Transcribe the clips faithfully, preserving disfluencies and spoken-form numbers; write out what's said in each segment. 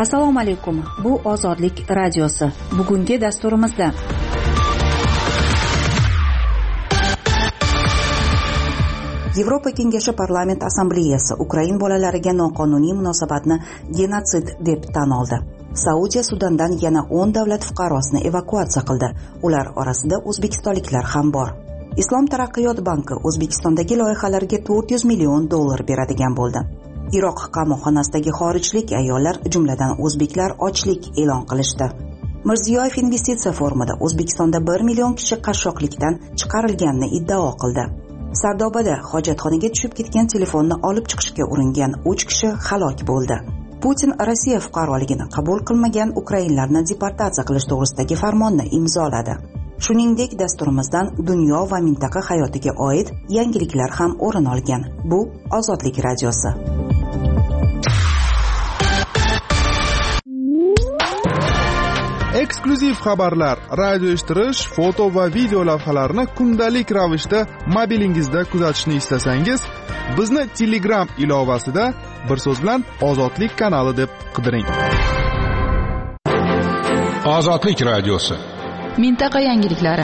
Assalomu alaykum. Bu Ozodlik radiosi. Bugungi dasturimizda Yevropa Kengashi Parlament Assambleyasi Ukrain bolalariga noqonuniy munosabatni genotsid deb tan oldi. Saudiya Sudandan yana o'n davlat fuqarosini evakuatsiya qildi. Ular orasida o'zbekistonliklar ham bor. Islom taraqqiyot banki O'zbekistondagi loyihalarga to'rt yuz million dollar beradigan bo'ldi. Iroq qamoqxonasidagi xorijlik ayollar, jumladan o'zbeklar, ochlik e'lon qilishdi. Mirziyoyev investitsiya forumida O'zbekistonda bir million kishi qashshoqlikdan chiqarilganini iddao qildi. Sardobada hojatxonaga tushib ketgan telefonni olib chiqishga uringan uch kishi halok bo'ldi. Putin Rossiya fuqaroligini qabul qilmagan ukrainlarni deportatsiya qilish to'g'risidagi farmonni imzoladi. Shuningdek, dasturimizdan dunyo va mintaqa hayotiga oid yangiliklar ham o'rin olgan. Bu Ozodlik radiosi. Eksklyuziv xabarlar, radio eshittirish, foto va video lavhalarni kundalik ravishda mobilingizda kuzatishni istasangiz, bizni Telegram ilovasida bir so'z bilan Ozodlik kanali deb qidiring. Ozodlik radiosi. Mintaqa yangiliklari.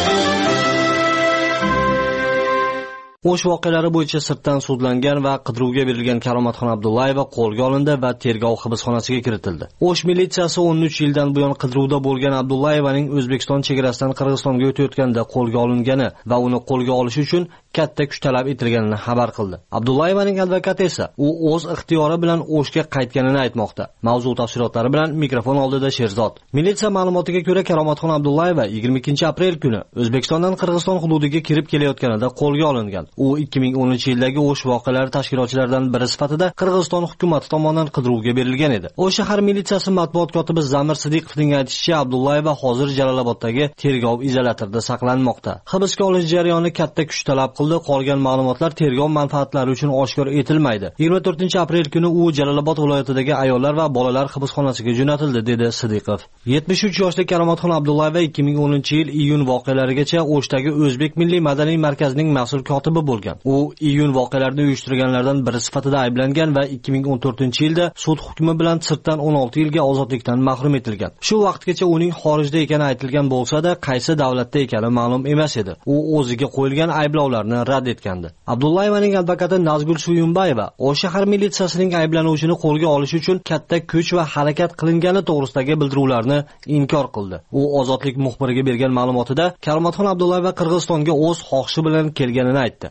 O'sh voqealari bo'yicha sirtdan sudlangan va qidiruvga berilgan Karomatxon Abdullayeva qo'lga olindi va tergov hibsxonasiga kiritildi. O'sh militsiyasi o'n uch yildan buyon qidiruvda bo'lgan Abdullayevaning O'zbekiston chegarasidan Qirg'izistonga o'tayotganda qo'lga olingani va uni qo'lga olish uchun katta kuch talab etilganini xabar qildi. Abdullayevaning advokati esa u o'z ixtiyori bilan O'shga qaytganini aytmoqda. Mavzu tafsilotlari bilan mikrofon oldida Sherzod. Militsiya ma'lumotiga ko'ra, Karomatxon Abdullayeva yigirma ikkinchi aprel kuni O'zbekistondan Qirg'iziston hududiga kirib kelayotganida qo'lga olingan. U ikki ming o'ninchi yildagi O'sh voqealari tashkilotchilaridan biri sifatida Qirg'iziston hukumati tomonidan qidiruvga berilgan edi. O'sh shahar militsiyasi matbuot kotibi Zamir Sidiqovning aytishicha, Abdullayeva hozir Jaloloboddagi tergov izolyatorida saqlanmoqda. Hibsga olish jarayoni katta kuch talab qildi. Qolgan ma'lumotlar tergov manfaatlari uchun oshkor etilmaydi. yigirma to'rtinchi aprel kuni u Jalolobod viloyatidagi ayollar va bolalar hibsxonasiga jo'natildi, dedi Sidiqov. yetmish uch yoshli Karomatxon Abdullayeva ikki ming o'ninchi yil iyun voqealarigacha O'shdagi O'zbek Milliy madaniy markazining mas'ul kotibi bo'lgan. U iyun voqealarini uyushtirganlardan biri sifatida ayblangan va ikki ming o'n to'rtinchi yilda sud hukmi bilan sirtdan o'n olti yilga ozodlikdan mahrum etilgan. Shu vaqtgacha uning xorijda ekani aytilgan bo'lsa-da, qaysi davlatda ekani ma'lum emas edi. U o'ziga qo'yilgan ayblovlarni rad etgandi. Abdullayevaning advokati Nazgul Suyunbayeva O'sh shahar militsiyasining ayblanuvchini qo'lga olish uchun katta kuch va harakat qilingani to'g'risidagi bildiruvlarni inkor qildi. U Ozodlik muxbiriga bergan ma'lumotida Karomatxon Abdullayeva Qirg'izistonga o'z xohishi bilan kelganini aytdi.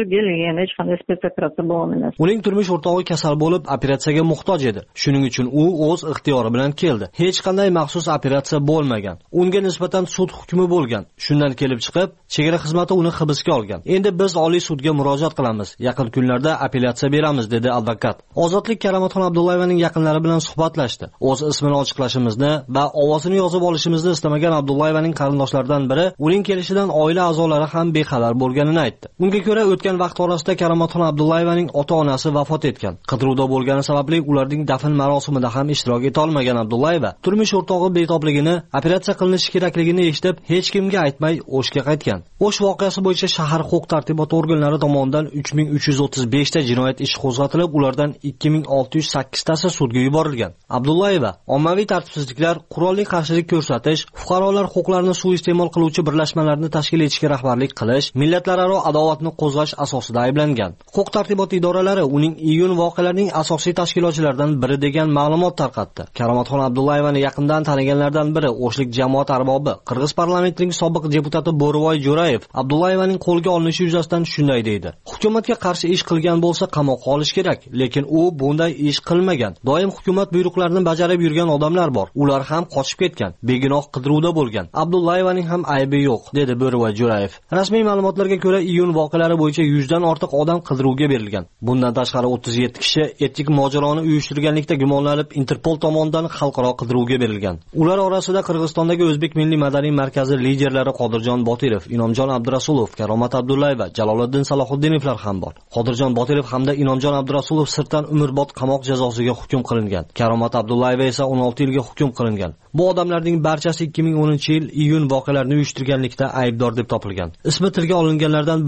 Uning turmush o'rtog'i kasal bo'lib, operatsiyaga muhtoj edi. Shuning uchun u o'z ixtiyori bilan keldi. Hech qanday maxsus operatsiya bo'lmagan. Unga nisbatan sud hukmi bo'lgan. Shundan kelib chiqib, chegara xizmati uni hibsga olgan. Endi biz Oliy sudga murojaat qilamiz. Yaqin kunlarda apellyatsiya beramiz, dedi advokat. Ozodlik Karomatxon Abdullayevaning yaqinlari bilan suhbatlashdi. O'z ismini ochiqlashimizni va ovozini yozib olishimizni istamagan Abdullayevaning qarindoshlaridan biri uning kelishidan oila a'zolari ham bexabar bo'lganini aytdi. Unga ko'ra, o'tgan vaqt orasida Karomatxon Abdullayevaning ota-onasi vafot etgan. Qidiruvda bo'lgani sababli ularning dafn marosimida ham ishtirok eta olmagan Abdullayeva turmush o'rtog'i betobligini, operatsiya qilinishi kerakligini eshitib, hech kimga aytmay O'shga qaytgan. O'sh voqeasi bo'yicha shahar huquq-tartibot organlari tomonidan uch ming uch yuz o'ttiz besh ta jinoyat ishi qo'zg'atilib, ulardan ikki ming olti yuz sakkiz tasi sudga yuborilgan. Abdullayeva ommaviy tartibsizliklar, qurolli qarshilik ko'rsatish, fuqarolar huquqlarini suiiste'mol qiluvchi birlashmalarni tashkil etishga rahbarlik qilish, millatlararo adovatni qo'zg'ash asosida ayblangan. Huquq-tartibot idoralari uning iyun voqealarining asosiy tashkilotchilaridan biri degan ma'lumot tarqatdi. Karomatxon Abdullayevani yaqindan taniganlardan biri O'shlik jamoat arbobi, Qirg'iz parlamentining sobiq deputati Bo'rivoy Jo'rayev Abdullayevaning qo'lga olinishi yuzasidan shunday deydi. Hukumatga qarshi ish qilgan bo'lsa qamoqqa olish kerak, lekin u bunday ish qilmagan. Doim hukumat buyruqlarini bajarib yurgan odamlar bor. Ular ham qochib ketgan, begunoh qidiruvda bo'lgan. Abdullayevaning ham aybi yo'q, dedi Bo'rivoy Jo'rayev. Rasmiy ma'lumotlarga ko'ra, iyun voqealari bo'yicha yuzdan ortiq odam qidiruvga berilgan. Bundan tashqari o'ttiz yetti kishi etnik mojaroni uyushtirganlikda gumonlanib Interpol tomonidan xalqaro qidiruvga berilgan. Ular orasida Qirg'izistondagi O'zbek Milliy madaniy markazi liderlari Qodirjon Botirov, Inomjon Abdurasulov, Karomat Abdullayeva, Jaloliddin Salohuddinovlar ham bor. Qodirjon Botirov hamda Inomjon Abdurasulov sirtdan umrbod qamoq jazosiga hukm qilingan. Karomat Abdullayeva esa o'n olti yilga hukm qilingan. Bu odamlarning barchasi ikki ming o'ninchi yil iyun voqealarini uyushtirganlikda aybdor deb topilgan. Ismi tilga olinganlardan biri Qodirjon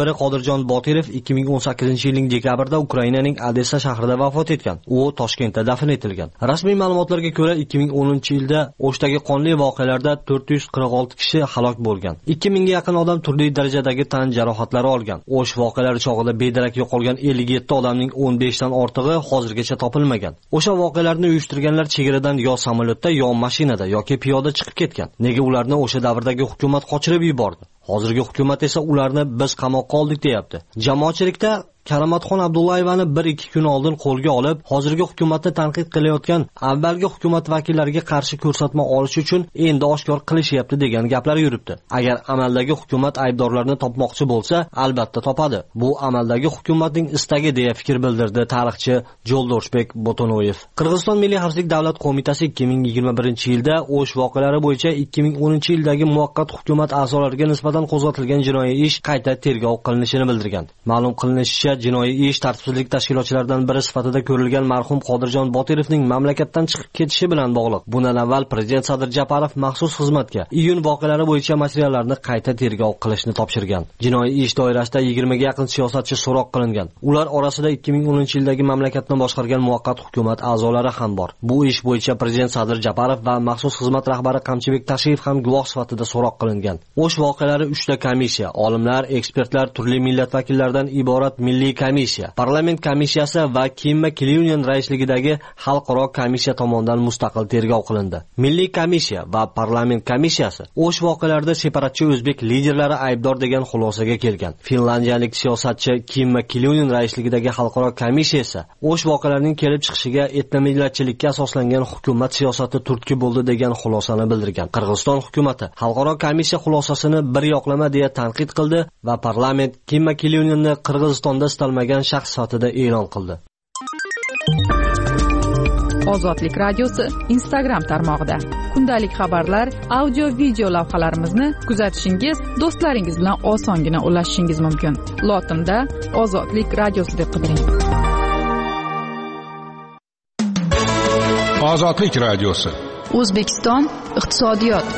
Qodirjon Botirov ikki ming o'n sakkizinchi yilning dekabrida Ukrainaning Odessa shahrida vafot etgan. U Toshkentda dafn etilgan. Rasmiy ma'lumotlarga ko'ra ikki ming o'ninchi yilda O'shdagi qonli voqealarda to'rt yuz qirq olti kishi halok bo'lgan. ikki mingga yaqin odam turli darajadagi tan jarohatlari olgan. O'sh voqealari chog'ida bedarak yo'qolgan ellik yetti odamning o'n besh dan ortig'i hozirgacha topilmagan. O'sha voqealarni uyushtirganlar chegaradan yo samolyotda, yo mashinada yoki piyoda chiqib ketgan. Nega ularni o'sha davrdagi hukumat qochirib yubordi? Hozirgi hukumat esa ularni biz qamoqqa oldik deyapti. Jamoatchilikda Karamatxon Abdullayevani bir ikki kun oldin qo'lga olib, hozirgi hukumatni tanqid qilayotgan avvalgi hukumat vakillariga qarshi ko'rsatma olish uchun endi oshkor qilishyapti degan gaplar yuribdi. Agar amaldagi hukumat aybdorlarni topmoqchi bo'lsa, albatta topadi. Bu amaldagi hukumatning istagi deya fikr bildirdi tarixchi Joldoshbek Botonoyev. Qirg'iziston Milliy xavfsizlik davlat qo'mitasi ikki ming yigirma birinchi yilda O'sh voqealari bo'yicha ikki ming o'ninchi yildagi muvaqqat hukumat a'zolariga nisbatan qo'zg'atilgan jinoiy ish qayta tergov qilinishini bildirgan. Ma'lum qilinishicha, jinoiy ish tartibsizlik tashkilochilaridan biri sifatida ko'rilgan marhum Qodirjon Botirovning mamlakatdan chiqib ketishi bilan bog'liq. Bundan avval prezident Sadir Japarov maxsus xizmatga iyun voqealari bo'yicha materiallarni qayta tergov qilishni topshirgan. Jinoiy ish doirasida yigirmaga yaqin siyosatchi so'roq qilingan. Ular orasida ikki ming o'ninchi yildagi mamlakatni boshqargan muvaqqat hukumat a'zolari ham bor. Bu ish bo'yicha prezident Sadir Japarov va maxsus xizmat rahbari Qamchibek Tashiyev ham guvoh sifatida so'roq qilingan. O'sh voqealari uchta komissiya, olimlar, ekspertlar, turli millat vakillaridan iborat milliy komissiya, parlament komissiyasi va Kimma Kilyunin raisligidagi xalqaro komissiya tomonidan mustaqil tergov qilindi. Milliy komissiya va parlament komissiyasi O'sh voqealarida separatchi o'zbek liderlari aybdor degan xulosaga kelgan. Finlandiyalik siyosatchi Kimma Kilyunin raisligidagi xalqaro komissiya esa O'sh voqealarining kelib chiqishiga etnomillatchilikka asoslangan hukumat siyosati turtki bo'ldi degan xulosani bildirgan. Qirg'iziston hukumatı xalqaro komissiya xulosasini bir yoqlama deya tanqid qildi va parlament Kimma Kilyuninni Qirg'izistonda istalmagan shaxs sifatida e'lon qildi. Ozodlik radiosi Instagram tarmog'ida kundalik xabarlar, audio video lavhalarimizni kuzatishingiz, do'stlaringiz bilan osongina ulashishingiz mumkin. Lotinda Ozodlik radiosi deb qidiring. Ozodlik radiosi. O'zbekiston iqtisodiyot.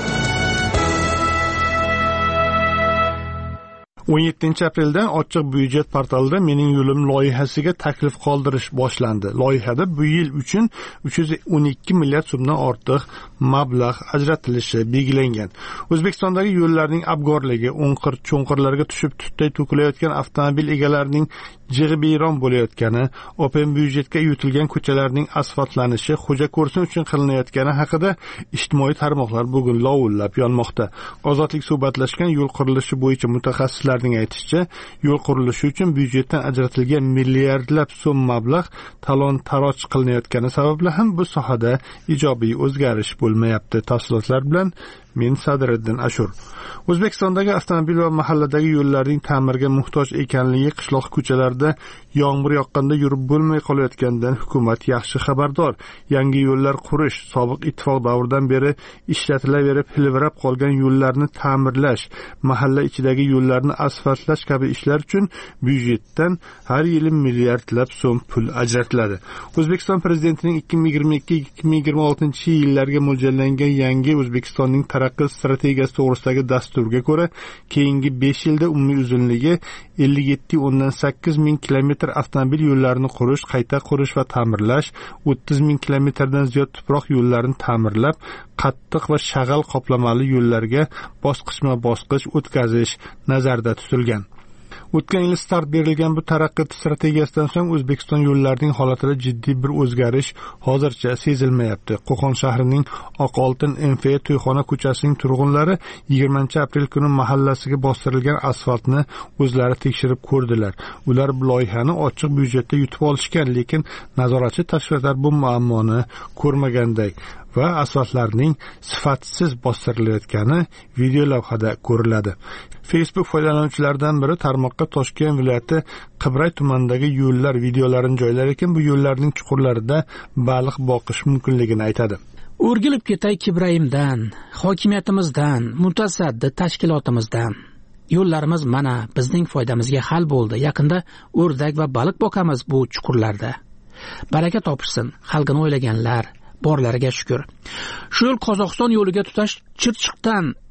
o'n yettinchi apreldan ochiq byudjet portalida Mening yo'lim loyihasiga taklif qoldirish boshlandi. Loyihada bu yil uchun uch yuz o'n ikki milliard so'mdan ortiq mablag' ajratilishi belgilangan. O'zbekistondagi yo'llarning abgorligi, o'nqir-cho'nqirlarga tushib tutday to'kilayotgan avtomobil egalarining jig'ibiyron bo'layotgani, open byudjetga yutilgan ko'chalarning asfaltlanishi xo'ja ko'rsin uchun qilinayotgani haqida ijtimoiy tarmoqlar bugun lovullab yonmoqda. Ozodlik suhbatlashgan yo'l qurilishi bo'yicha mutaxassislarning aytishicha, yo'l qurilishi uchun byudjetdan ajratilgan milliardlab so'm mablag' talon-taroj qilinayotgani sababli ham bu sohada ijobiy o'zgarish bo'lmayapti. Tafsilotlar bilan men Sadiriddin Ashur. O'zbekistondagi avtomobil va mahalladagi yo'llarning ta'mirga muhtoj ekanligi, qishloq ko'chalarida yomg'ir yoqqanda yurib bo'lmay qolayotganidan hukumat yaxshi xabardor. Yangi yo'llar qurish, sobiq ittifoq davridan beri ishlatilaverib hilvirab qolgan yo'llarni ta'mirlash, mahalla ichidagi yo'llarni asfaltlash kabi ishlar uchun byudjetdan har yili milliardlab so'm pul ajratiladi. O'zbekiston prezidentining ikki ming yigirma ikki ikki ming yigirma oltinchi yillarga mo'ljallangan yangi O'zbekistonning taraqqiyot strategiyasi to'g'risidagi dasturga ko'ra, keyingi besh yilda umumiy uzunligi ellik yetti o'ndan sakkiz ming kilometr avtomobil yo'llarini qurish, qayta qurish va ta'mirlash, o'ttiz ming kilometrdan ziyod tuproq yo'llarini ta'mirlab, qattiq va shag'al qoplamali yo'llarga bosqichma-bosqich o'tkazish nazarda tutilgan. O'tgan yil start berilgan bu taraqqiyot strategiyasidan so'ng O'zbekiston yo'llarining holatida jiddiy bir o'zgarish hozircha sezilmayapti. Qo'qon shahrining Oqoltin M F To'yxona ko'chasining turg'unlari yigirmanchi aprel kuni mahallasiga bostirilgan asfaltni o'zlari tekshirib ko'rdilar. Ular bu loyihani ochiq byudjetda yutib olishgan, lekin nazoratchi tashkilotlar bu muammoni ko'rmaganday va asfaltlarning sifatsiz bostirilayotgani video lavhada ko'riladi. Facebook foydalanuvchilaridan biri tarmoqqa Toshkent viloyati Qibray tumanidagi yo'llar videolarini joylar ekan, bu yo'llarning chuqurlarida baliq boqish mumkinligini aytadi. O'rgilib ketay Kibrayimdan, hokimiyatimizdan, mutasaddi tashkilotimizdan. Yo'llarimiz mana bizning foydamizga hal bo'ldi. Yaqinda o'rdak va baliq boqamiz bu chuqurlarda. Baraka topishsin xalqini o'ylaganlar. Borlariga shukr. Shu yo'l Qozog'iston yo'liga tutash Chirchiqdan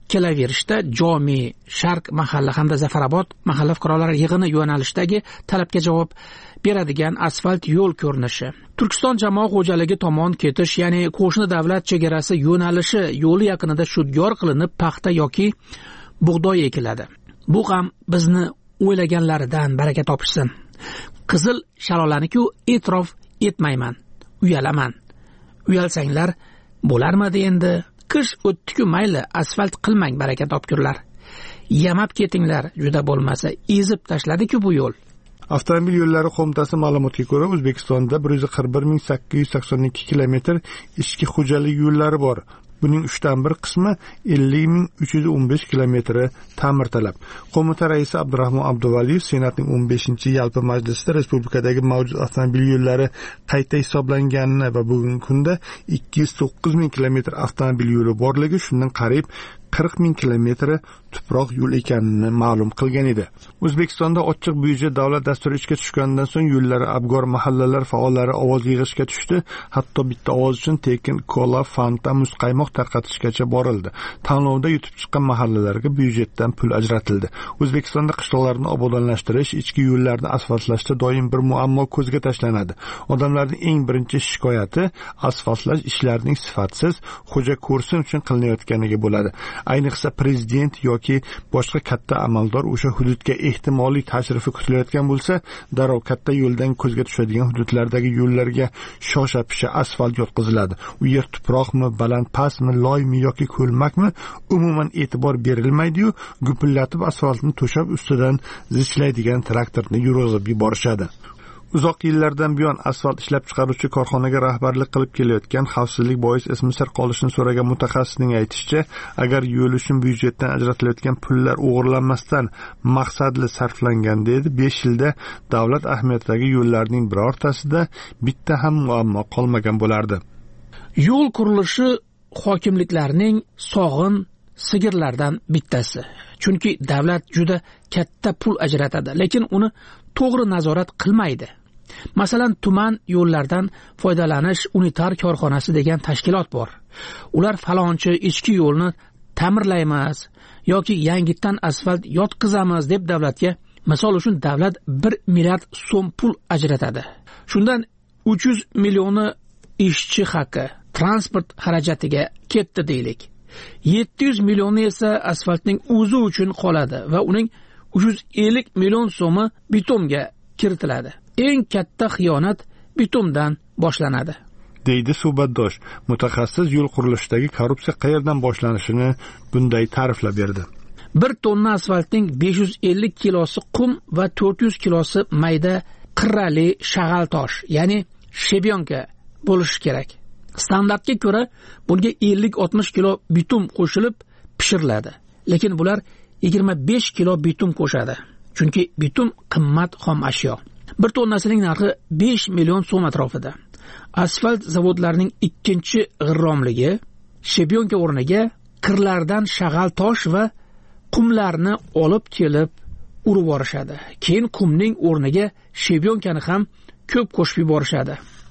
kelaverishda Jomi, Sharq mahalla hamda Zafarobod mahalla fuqarolari yig'ini yo'nalishidagi talabga javob beradigan asfalt yo'l ko'rinishi. Turkiston jamoat xo'jaligi tomon ketish, ya'ni qo'shni davlat chegarasi yo'nalishi yo'li yaqinida shudgor qilinib paxta yoki bug'doy ekiladi. Bu ham bizni o'ylaganlaridan baraka topishsin. Qizil shalolani-ku e'tirof etmayman, uyalaman. Uyalsanglar bo'larmidi endi? Qish o'tdi-ku, mayli, asfalt qilmang, baraka topkurlar. Yamab ketinglar, juda bo'lmasa ezib tashladi-ku bu yo'l. Avtomobil yo'llari qo'mitasi ma'lumotiga ko'ra, O'zbekistonda bir yuz qirq bir ming sakkiz yuz sakson ikki kilometr ichki xo'jalik yo'llari bor. Buning uchdan bir qismi ellik ming uch yuz o'n besh kilometri ta'mirtalab. Qo'mita raisi Abdurahmon Abduvaliyev Senatning o'n beshinchi yalpi majlisida respublikadagi mavjud avtomobil yo'llari qayta hisoblanganini va bugungi kunda ikki yuz to'qqiz ming kilometr avtomobil yo'li borligi, shundan qariyb qirq ming kilometri tuproq yo'l ekanini ma'lum qilgan edi. O'zbekistonda ochiq byudjet davlat dasturi ishga tushgandan so'ng yo'llari abgor mahallalar faollari ovoz yig'ishga tushdi. Hatto bitta ovoz uchun tekin kola, fanta, muzqaymoq tarqatishgacha borildi. Tanlovda yutib chiqqan mahallalarga byudjetdan pul ajratildi. O'zbekistonda qishloqlarni obodonlashtirish, ichki yo'llarni asfaltlashda doim bir muammo ko'zga tashlanadi. Odamlarning eng birinchi shikoyati asfaltlash ishlarining sifatsiz, xo'ja ko'rsin uchun qilinayotganiga bo'ladi. Ayniqsa prezident yoki boshqa katta amaldor o'sha hududga ehtimoliy tashrifi kutilayotgan bo'lsa, darrov katta yo'ldan ko'zga tushadigan hududlardagi yo'llarga shosha-pisha asfalt yotqiziladi. U yer tuproqmi, baland pastmi, loymi yoki ko'lmakmi, umuman e'tibor berilmaydi-yu, gupillatib asfaltni to'shab ustidan zichlaydigan traktorni yurg'izib yuborishadi. Uzoq yillardan buyon asfalt ishlab chiqaruvchi korxonaga rahbarlik qilib kelayotgan, xavfsizlik bois ismi sir qolishini so'ragan mutaxassisning aytishicha, agar yo'l uchun byudjetdan ajratilayotgan pullar o'g'irlanmasdan maqsadli sarflanganda edi, besh yilda davlat ahamiyatidagi yo'llarning birortasida bitta ham muammo qolmagan bo'lardi. Yo'l qurilishi hokimliklarning sog'in sigirlardan bittasi. Chunki davlat juda katta pul ajratadi, lekin uni to'g'ri nazorat qilmaydi. Masalan, tuman yo'llardan foydalanish unitar korxonasi degan tashkilot bor. Ular falonchi ichki yo'lni ta'mirlaymiz yoki yangitdan asfalt yotqizamiz deb davlatga, misol uchun davlat bir milliard so'm pul ajratadi. Shundan uch yuz millioni ishchi haqi, transport xarajatiga ketdi deylik. yetti yuz millioni esa asfaltning o'zi uchun qoladi va uning uch yuz ellik million so'mi bitumga kiritiladi. Eng katta xiyonat bitumdan boshlanadi, deydi suhbatdosh. Mutaxassis yo'l qurilishidagi korrupsiya qayerdan boshlanishini bunday ta'riflab berdi. Bir tonna asfaltning besh yuz ellik kilosi qum va to'rt yuz kilosi mayda qirrali shag'al tosh, ya'ni shebyonka bo'lishi kerak. Standartga ko'ra bunga ellik oltmish kilo bitum qo'shilib pishiriladi. Lekin bular yigirma besh kilo bitum qo'shadi. Chunki bitum qimmat xom ashyo. Bir tonnasining narxi besh million so'm atrofida. Asfalt zavodlarining ikkinchi g'irromligi shebyonka o'rniga qirlardan shag'al tosh va qumlarni olib kelib urib yuborishadi. Keyin qumning o'rniga shebyonkani ham ko'p qo'shib yuborishadi.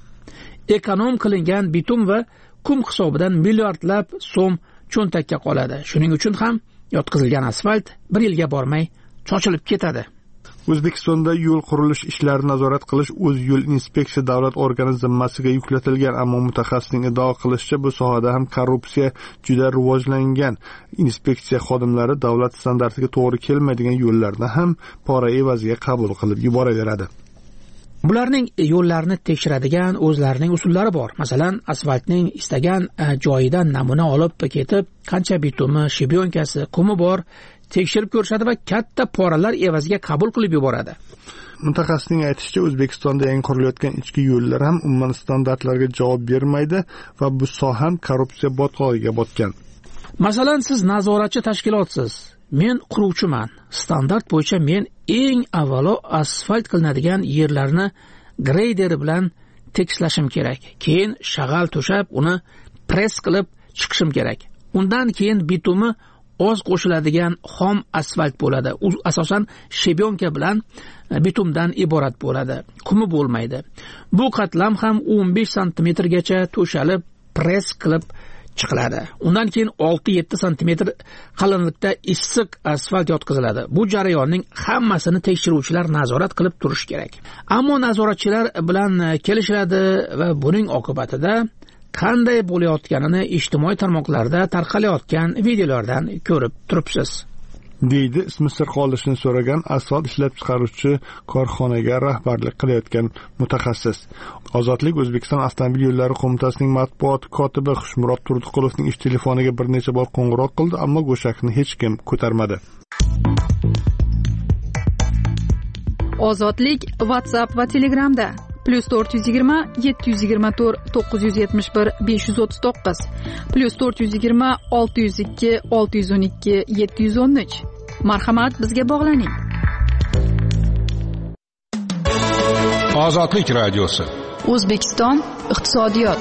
Ekonom qilingan bitum va qum hisobidan milliardlab so'm cho'ntakka qoladi. Shuning uchun ham yotqizilgan asfalt bir yilga bormay chochilib ketadi. O'zbekistonda yo'l qurilish ishlarini nazorat qilish o'z yo'l inspeksiya davlat organi zimmasiga yuklatilgan, ammo mutaxassisning iddao qilishicha, bu sohada ham korrupsiya juda rivojlangan. Inspeksiya xodimlari davlat standartiga to'g'ri kelmaydigan yo'llarni ham pora evaziga qabul qilib yuboraveradi. Bularning yo'llarni tekshiradigan o'zlarining usullari bor. Masalan, asfaltning istagan joyidan namuna olib ketib, qancha bitumi, shebyonkasi, qumi bor tekshirib ko'rishadi va katta poralar evaziga qabul qilib yuboradi. Mutaxassisning aytishicha, O'zbekistonda yangi qurilayotgan ichki yo'llar ham umuman standartlarga javob bermaydi va bu soha ham korrupsiya botqog'iga botgan. Masalan, siz nazoratchi tashkilotsiz. Men quruvchiman. Standart bo'yicha men eng avvalo asfalt qilinadigan yerlarni greyder bilan tekslashim kerak. Keyin shag'al to'shab, uni press qilib chiqishim kerak. Undan keyin bitumi oz qo'shiladigan xom asfalt bo'ladi. U asosan shebyonka bilan bitumdan iborat bo'ladi. Qumi bo'lmaydi. Bu qatlam ham o'n besh santimetrgacha to'shalib, press qilib chiqiladi. Undan keyin olti yetti santimetr qalinlikda issiq asfalt yotqiziladi. Bu jarayonning hammasini tekshiruvchilar nazorat qilib turishi kerak. Ammo nazoratchilar bilan kelishiladi va buning oqibatida qanday bo'layotganini ijtimoiy tarmoqlarda tarqalayotgan videolardan ko'rib turibsiz. deydi ismi sir qolishini so'ragan asfalt ishlab chiqaruvchi korxonaga rahbarlik qilayotgan mutaxassis. Ozodlik O'zbekiston Avtomobil yo'llari qo'mitasining matbuot kotibi Xushmurod Turdiqulovning ish telefoniga bir necha bor qo'ng'iroq qildi, ammo go'shakni hech kim ko'tarmadi. Ozodlik WhatsApp va Telegramda plus to'rt yuz yigirma yetti yuz yigirma to'rt to'qqiz yuz yetmish bir besh yuz o'ttiz to'qqiz plus to'rt yuz yigirma olti yuz ikki olti yuz o'n ikki yetti yuz o'n uch. Marhamat, bizga bog'laning. Ozodlik radiosi. O'zbekiston iqtisodiyot.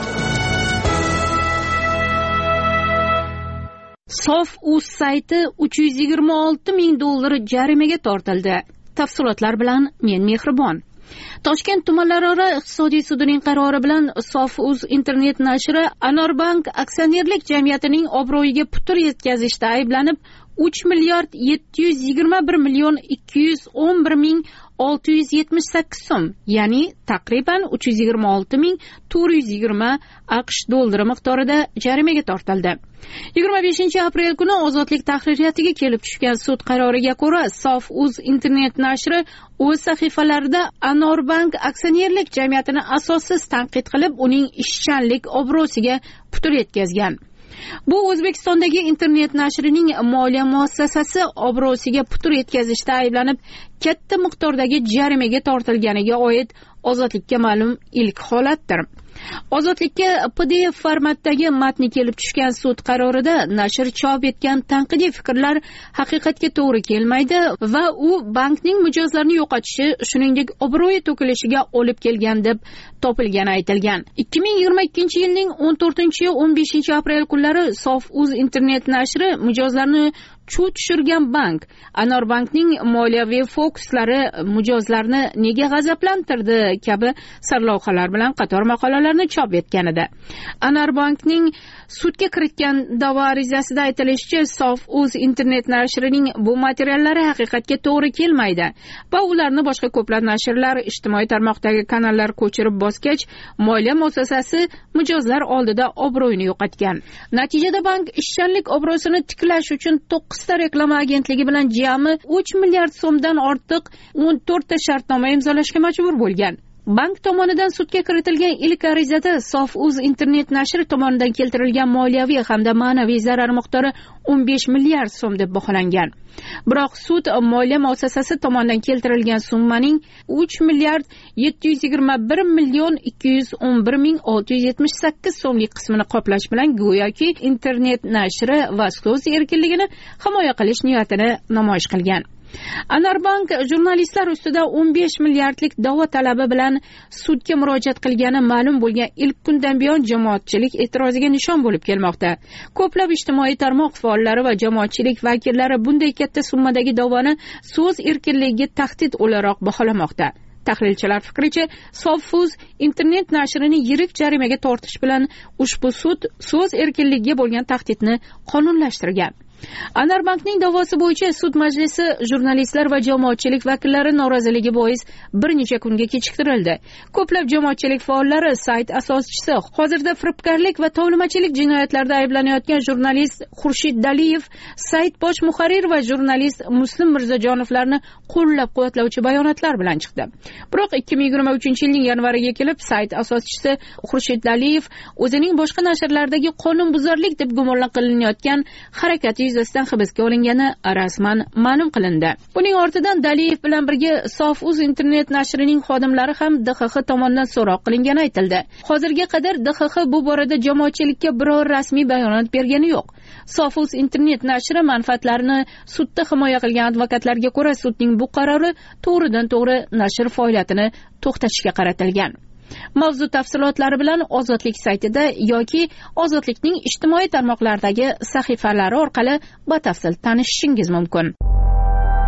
Sof.uz sayti uch yuz yigirma olti ming dollar jarimaga tortildi. Tafsilotlar bilan men Mehribon. Toshkent tumanlararo iqtisodiy sudining qarori bilan Sof.uz internet nashri Anorbank aksionerlik jamiyatining obro'yiga putur yetkazishda ayblanib uch milliard yetti yuz yigirma bir million ikki yuz o'n bir ming olti yuz yetmish sakkiz so'm, ya'ni taqriban uch yuz yigirma olti ming to'rt yuz yigirma AQSh dollari miqdorida jarimaga tortildi. yigirma beshinchi aprel kuni Ozodlik tahririyatiga kelib tushgan sud qaroriga ko'ra Sof.uz internet nashri o'z sahifalarida Anorbank aksionerlik jamiyatini asossiz tanqid qilib, uning ishchanlik obro'siga putur yetkazgan. Bu O'zbekistondagi internet nashrining moliya muassasasi obro'siga putur yetkazishda ayblanib, katta miqdordagi jarimaga tortilganiga oid Ozodlikka ma'lum ilk holatdir. Ozodlikka P D F formatdagi matni kelib tushgan sud qarorida nashr chop etgan tanqidiy fikrlar haqiqatga to'g'ri kelmaydi va u bankning mijozlarini yo'qotishi, shuningdek obro'yi to'kilishiga olib kelgan deb topilgani aytilgan. ikki ming yigirma ikkinchi yilning o'n to'rtinchi o'n beshinchi aprel kunlari Sof.uz internet nashri mijozlarni chuv tushirgan bank Anorbankning moliyaviy fokuslari mijozlarni nega g'azablantirdi kabi sarlavhalar bilan qator maqolalarni chop etgan edi. Anorbankning sudga kiritgan da'vo arizasida aytilishicha, Sof.uz internet nashrining bu materiallari haqiqatga to'g'ri kelmaydi va ularni boshqa ko'plab nashrlar, ijtimoiy tarmoqdagi kanallar ko'chirib bosgach, moliya muassasasi mijozlar oldida obro'yini yo'qotgan. Natijada bank ishchanlik obro'sini tiklash uchun to'qqizta reklama agentligi bilan jami uch milliard so'mdan ortiq o'n to'rtta shartnoma imzolashga majbur bo'lgan. Bank tomonidan sudga kiritilgan ilk arizada Sof.uz internet nashri tomonidan keltirilgan moliyaviy hamda ma'naviy zarar miqdori o'n besh milliard so'm deb baholangan. Biroq sud moliya muassasasi tomonidan keltirilgan summaning uch milliard yetti yuz yigirma bir million ikki yuz o'n bir ming olti yuz yetmish sakkiz so'mlik qismini qoplash bilan go'yoki internet nashri va so'z erkinligini himoya qilish niyatini namoyish qilgan. Anorbank jurnalistlar ustida o'n besh milliardlik da'vo talabi bilan sudga murojaat qilgani ma'lum bo'lgan ilk kundan buyon jamoatchilik e'tiroziga nishon bo'lib kelmoqda. Ko'plab ijtimoiy tarmoq faollari va jamoatchilik vakillari bunday katta summadagi da'voni so'z erkinligiga tahdid o'laroq baholamoqda. Tahlilchilar fikricha, Sof.uz internet nashrini yirik jarimaga tortish bilan ushbu sud so'z erkinligiga bo'lgan tahdidni qonunlashtirgan. Anorbankning da'vosi bo'yicha sud majlisi jurnalistlar va jamoatchilik vakillari noroziligi bois bir necha kunga kechiktirildi. Ko'plab jamoatchilik faollari, sayt asoschisi, hozirda firibgarlik va tovlimachilik jinoyatlarida ayblanayotgan jurnalist Xurshid Daliyev, sayt bosh muharrir va jurnalist Muslim Mirzajonovlarni qo'llab-quvvatlovchi bayonotlar bilan chiqdi. Biroq ikki ming yigirma uchinchi yilning yanvariga kelib sayt asoschisi Xurshid Daliyev o'zining boshqa nashrlardagi qonunbuzarlik deb gumon qilinayotgan harakati yuzasidan hibsga olingani rasman ma'lum qilindi. Buning ortidan Daliyev bilan birga Sof.uz internet nashrining xodimlari ham D X X tomonidan so'roq qilingani aytildi. Hozirga qadar D X X bu borada jamoatchilikka biror rasmiy bayonot bergani yo'q. Sof.uz internet nashri manfaatlarini sudda himoya qilgan advokatlarga ko'ra, sudning bu qarori to'g'ridan-to'g'ri nashr faoliyatini to'xtatishga qaratilgan. Mavzu tafsilotlari bilan Ozodlik saytida yoki Ozodlikning ijtimoiy tarmoqlardagi sahifalari orqali batafsil tanishishingiz mumkin.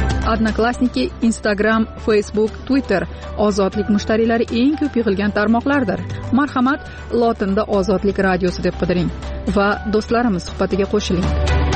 Odnoklassniki, Instagram, Facebook, Twitter ozodlik mushtariylari eng ko'p yig'ilgan tarmoqlardir. Marhamat, lotinda Ozodlik radiosi deb qidiring va do'stlarimiz suhbatiga qo'shiling.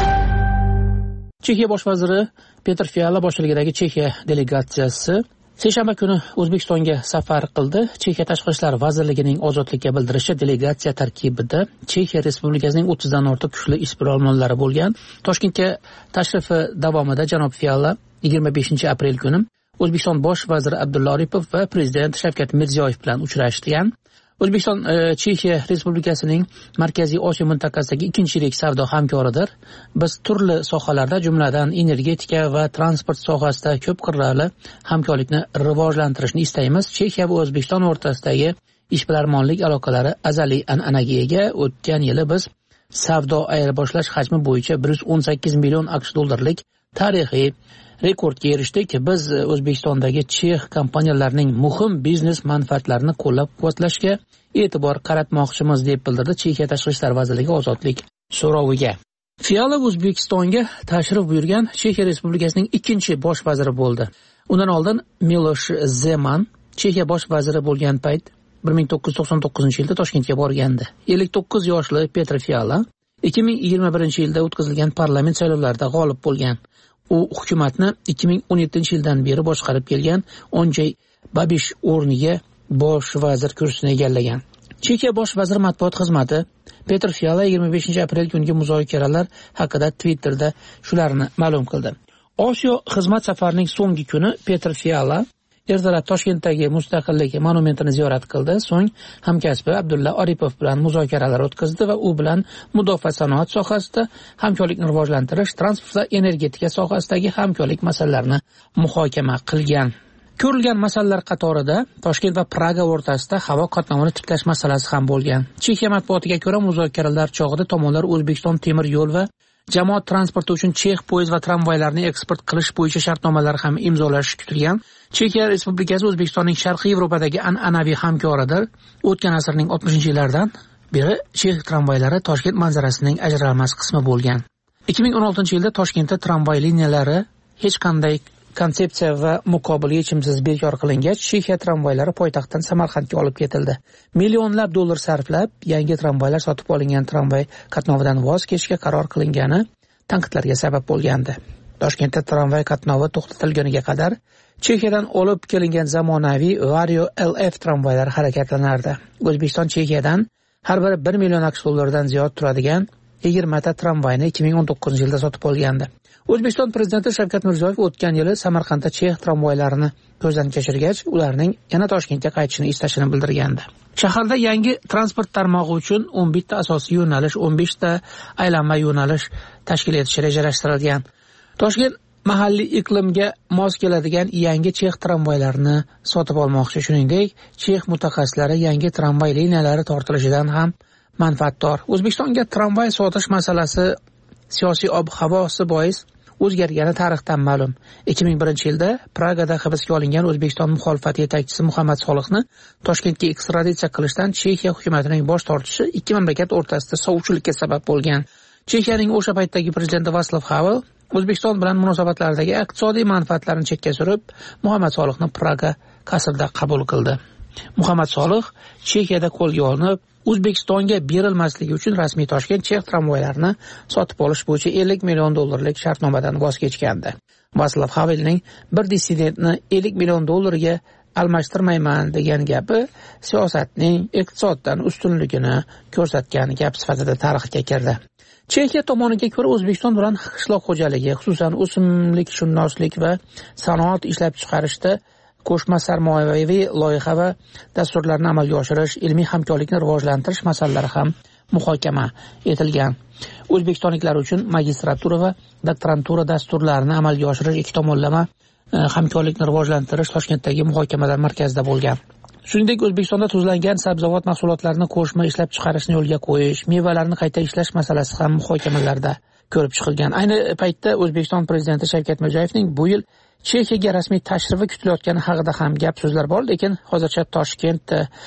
Chexiya bosh vaziri Petr Fiala boshchiligidagi Chexiya delegatsiyasi seshanba kuni O'zbekistonga safar qildi. Chexiya tashqi ishlar vazirligining ozodlikka bildirishi delegatsiya tarkibida Chexiya Respublikasining o'ttizdan ortiq kuchli ishbilarmonlari bo'lgan. Toshkentga tashrifi davomida janob Fiala yigirma beshinchi aprel kuni O'zbekiston bosh vaziri Abdulla Aripov va prezident Shavkat Mirziyoyev bilan uchrashgan. O'zbekiston e, Chexiya Respublikasining Markaziy Osiyo mintaqasidagi ikkinchi yirik savdo hamkoridir. Biz turli sohalarda, jumladan energetika va transport sohasida ko'p qirrali hamkorlikni rivojlantirishni istaymiz. Chexiya va O'zbekiston o'rtasidagi ishbilarmonlik aloqalari azaliy an'anaga ega. O'tgan yili biz savdo ayirboshlash hajmi bo'yicha bir yuz o'n sakkiz million aqsh dollarlik tarixiy rekordga erishdik. Biz O'zbekistondagi chex kompaniyalarining muhim biznes manfaatlarini qo'llab-quvvatlashga e'tibor qaratmoqchimiz deb bildirdi Chexiya tashqi ishlar vazirligi ozodlik so'roviga. Fiala O'zbekistonga tashrif buyurgan Chexiya Respublikasining ikkinchi bosh vaziri bo'ldi. Undan oldin Milosh Zeman Chexiya bosh vaziri bo'lgan payt bir ming to'qqiz yuz to'qson to'qqizinchi yilda Toshkentga borgandi. ellik to'qqiz yoshli Petr Fiala ikki ming yigirma birinchi yilda o'tkazilgan parlament saylovlarida g'olib bo'lgan. U hukumatni ikki ming o'n yettinchi yildan beri boshqarib kelgan, Onjay Babish o'rniga bosh vazir kursini egallagan. Chexiya bosh vaziri matbuot xizmati Petr Fiala yigirma beshinchi aprel kungi muzokaralar haqida Twitterda shularni ma'lum qildi. Osiyo xizmat safarining so'nggi kuni Petr Fiala ertalab Toshkentdagi Mustaqillik monumentini ziyorat qildi. So'ng hamkasbi Abdulla Aripov bilan muzokaralar o'tkazdi va u bilan mudofaa sanoat sohasida hamkorlikni rivojlantirish, transport va energetika sohasidagi hamkorlik masalalarini muhokama qilgan. Ko'rilgan masalalar qatorida Toshkent va Praga o'rtasida havo qatnovini tiklash masalasi ham bo'lgan. Chexiya matbuotiga ko'ra, muzokaralar chog'ida tomonlar O'zbekiston temir yo'l va jamoat transporti uchun chex poyezd va tramvaylarni eksport qilish bo'yicha shartnomalar ham imzolash kutilgan. Chexiya Respublikasi O'zbekistonning Sharqiy Yevropadagi an'anaviy hamkoridir. O'tgan asrning oltmishinchi yillaridan beri chex tramvaylari Toshkent manzarasining ajralmas qismi bo'lgan. ikki ming o'n oltinchi yilda Toshkentda tramvay liniyalari hech qanday konsepsiya va muqobil yechimsiz bekor qilingach, Chexiya tramvaylari poytaxtdan Samarqandga olib ketildi. Millionlab dollar sarflab yangi tramvaylar sotib olingan, tramvay qatnovidan voz kechishga qaror qilingani tanqidlarga sabab bo'lgandi. Toshkentda tramvay qatnovi to'xtatilganiga qadar Chexiyadan olib kelingan zamonaviy Vario L F tramvaylari harakatlanardi. O'zbekiston Chexiyadan har biri bir million aqsh dollaridan ziyod turadigan yigirma ta tramvayni ikki ming o'n to'qqizinchi yilda sotib olgandi. O'zbekiston prezidenti Shavkat Mirziyoyev o'tgan yili Samarqandda chex tramvaylarini ko'zdan kechirgach, ularning yana Toshkentga qaytishini istashini bildirgandi. Shaharda yangi transport tarmog'i uchun o'n bitta asosiy yo'nalish, o'n besh ta aylanma yo'nalish tashkil etish rejalashtirilgan. Toshkent mahalliy iqlimga mos keladigan yangi chex tramvaylarini sotib olmoqchi. Shuningdek, chex mutaxassislari yangi tramvay liniyalari tortilishidan ham manfaatdor. O'zbekistonga tramvay sotish masalasi siyosiy ob-havosi bois o'zgargani tarixdan ma'lum. ikki ming birinchi yilda Pragada hibsga olingan O'zbekiston muxolifati yetakchisi Muhammad Solihni Toshkentga ekstraditsiya qilishdan Chexiya hukumatining bosh tortishi ikki mamlakat o'rtasida sovchilikka sabab bo'lgan. Chexiyaning o'sha paytdagi prezidenti Václav Havel O'zbekiston bilan munosabatlardagi iqtisodiy manfaatlarni chetga surib, Muhammad Solihni Praga qasrida qabul qildi. Muhammad Solih Chexiyada qo'lga olinib, O'zbekistonga berilmasligi uchun rasmiy Toshkent chex tramvaylarini sotib olish bo'yicha ellik million dollarlik shartnomadan voz kechgandi. Václav Havelning bir dissidentni ellik million dollarga almashtirmayman degan gapi siyosatning iqtisoddan ustunligini ko'rsatgan gap sifatida tarixga kirdi. Chexiya tomoniga ko'ra, O'zbekiston bilan qishloq xo'jaligi, xususan o'simlikshunoslik va sanoat ishlab chiqarishda qo'shma sarmoyaviy loyiha va dasturlarni amalga oshirish, ilmiy hamkorlikni rivojlantirish masalalari ham muhokama etilgan. O'zbekistonliklar uchun magistratura va doktorantura dasturlarini amalga oshirish, ikki tomonlama hamkorlikni rivojlantirish Toshkentdagi muhokamalar markazida bo'lgan. Shuningdek, O'zbekistonda tuzlangan sabzavot mahsulotlarini qo'shma ishlab chiqarishni yo'lga qo'yish, mevalarni qayta ishlash masalasi ham muhokamalarda ko'rib chiqilgan. Ayni paytda O'zbekiston prezidenti Shavkat Mirziyoyevning bu yil Chexiyaga rasmiy tashrifi kutilayotgani haqida ham gap so'zlar bor, lekin hozircha Toshkent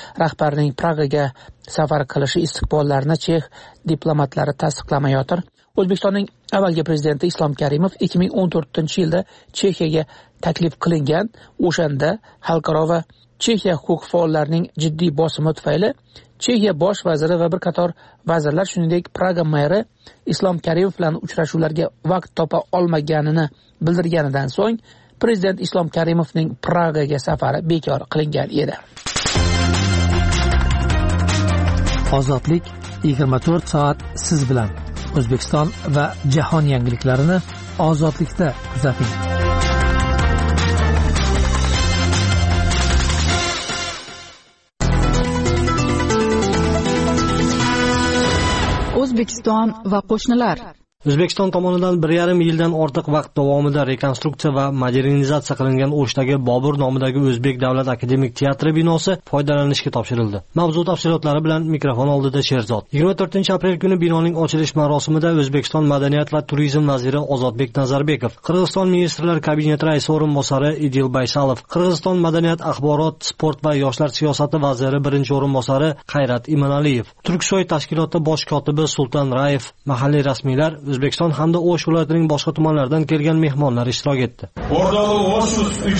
rahbarining Pragaga safar qilishi istiqbollarini chex diplomatlari tasdiqlamayotir. O'zbekistonning avvalgi prezidenti Islom Karimov ikki ming o'n to'rtinchi yilda Chexiyaga taklif qilingan. O'shanda xalqaro va Chexiya huquq faollarining jiddiy bosimi tufayli Chexiya bosh vaziri va bir qator vazirlar, shuningdek Praga meri Islom Karimov bilan uchrashuvlarga vaqt topa olmaganini bildirganidan so'ng prezident Islom Karimovning Pragaga safari bekor qilingan edi. Ozodlik yigirma to'rt soat siz bilan. O'zbekiston va jahon yangiliklarini ozodlikda kuzating. O'zbekiston va qo'shnilar. O'zbekiston tomonidan bir yarim yildan ortiq vaqt davomida rekonstruksiya va modernizatsiya qilingan O'shdagi Bobur nomidagi O'zbek davlat akademik teatri binosi foydalanishga topshirildi. Mavzu tafsilotlari bilan mikrofon oldida Sherzod. yigirma to'rtinchi aprel kuni binoning ochilish marosimida O'zbekiston madaniyat va turizm vaziri Ozodbek Nazarbekov, Qirg'iziston ministrlar kabineti raisi o'rinbosari Idil Baysalov, Qirg'iziston madaniyat, axborot, sport va yoshlar siyosati vaziri birinchi o'rinbosari Qayrat Imanaliyev, Turksoy tashkiloti bosh kotibi Sulton Rayev, mahalliy rasmiylar, O'zbekiston hamda O'sh viloyatining boshqa tumanlaridan kelgan mehmonlar ishtirok etdi. O'rdalı O'sh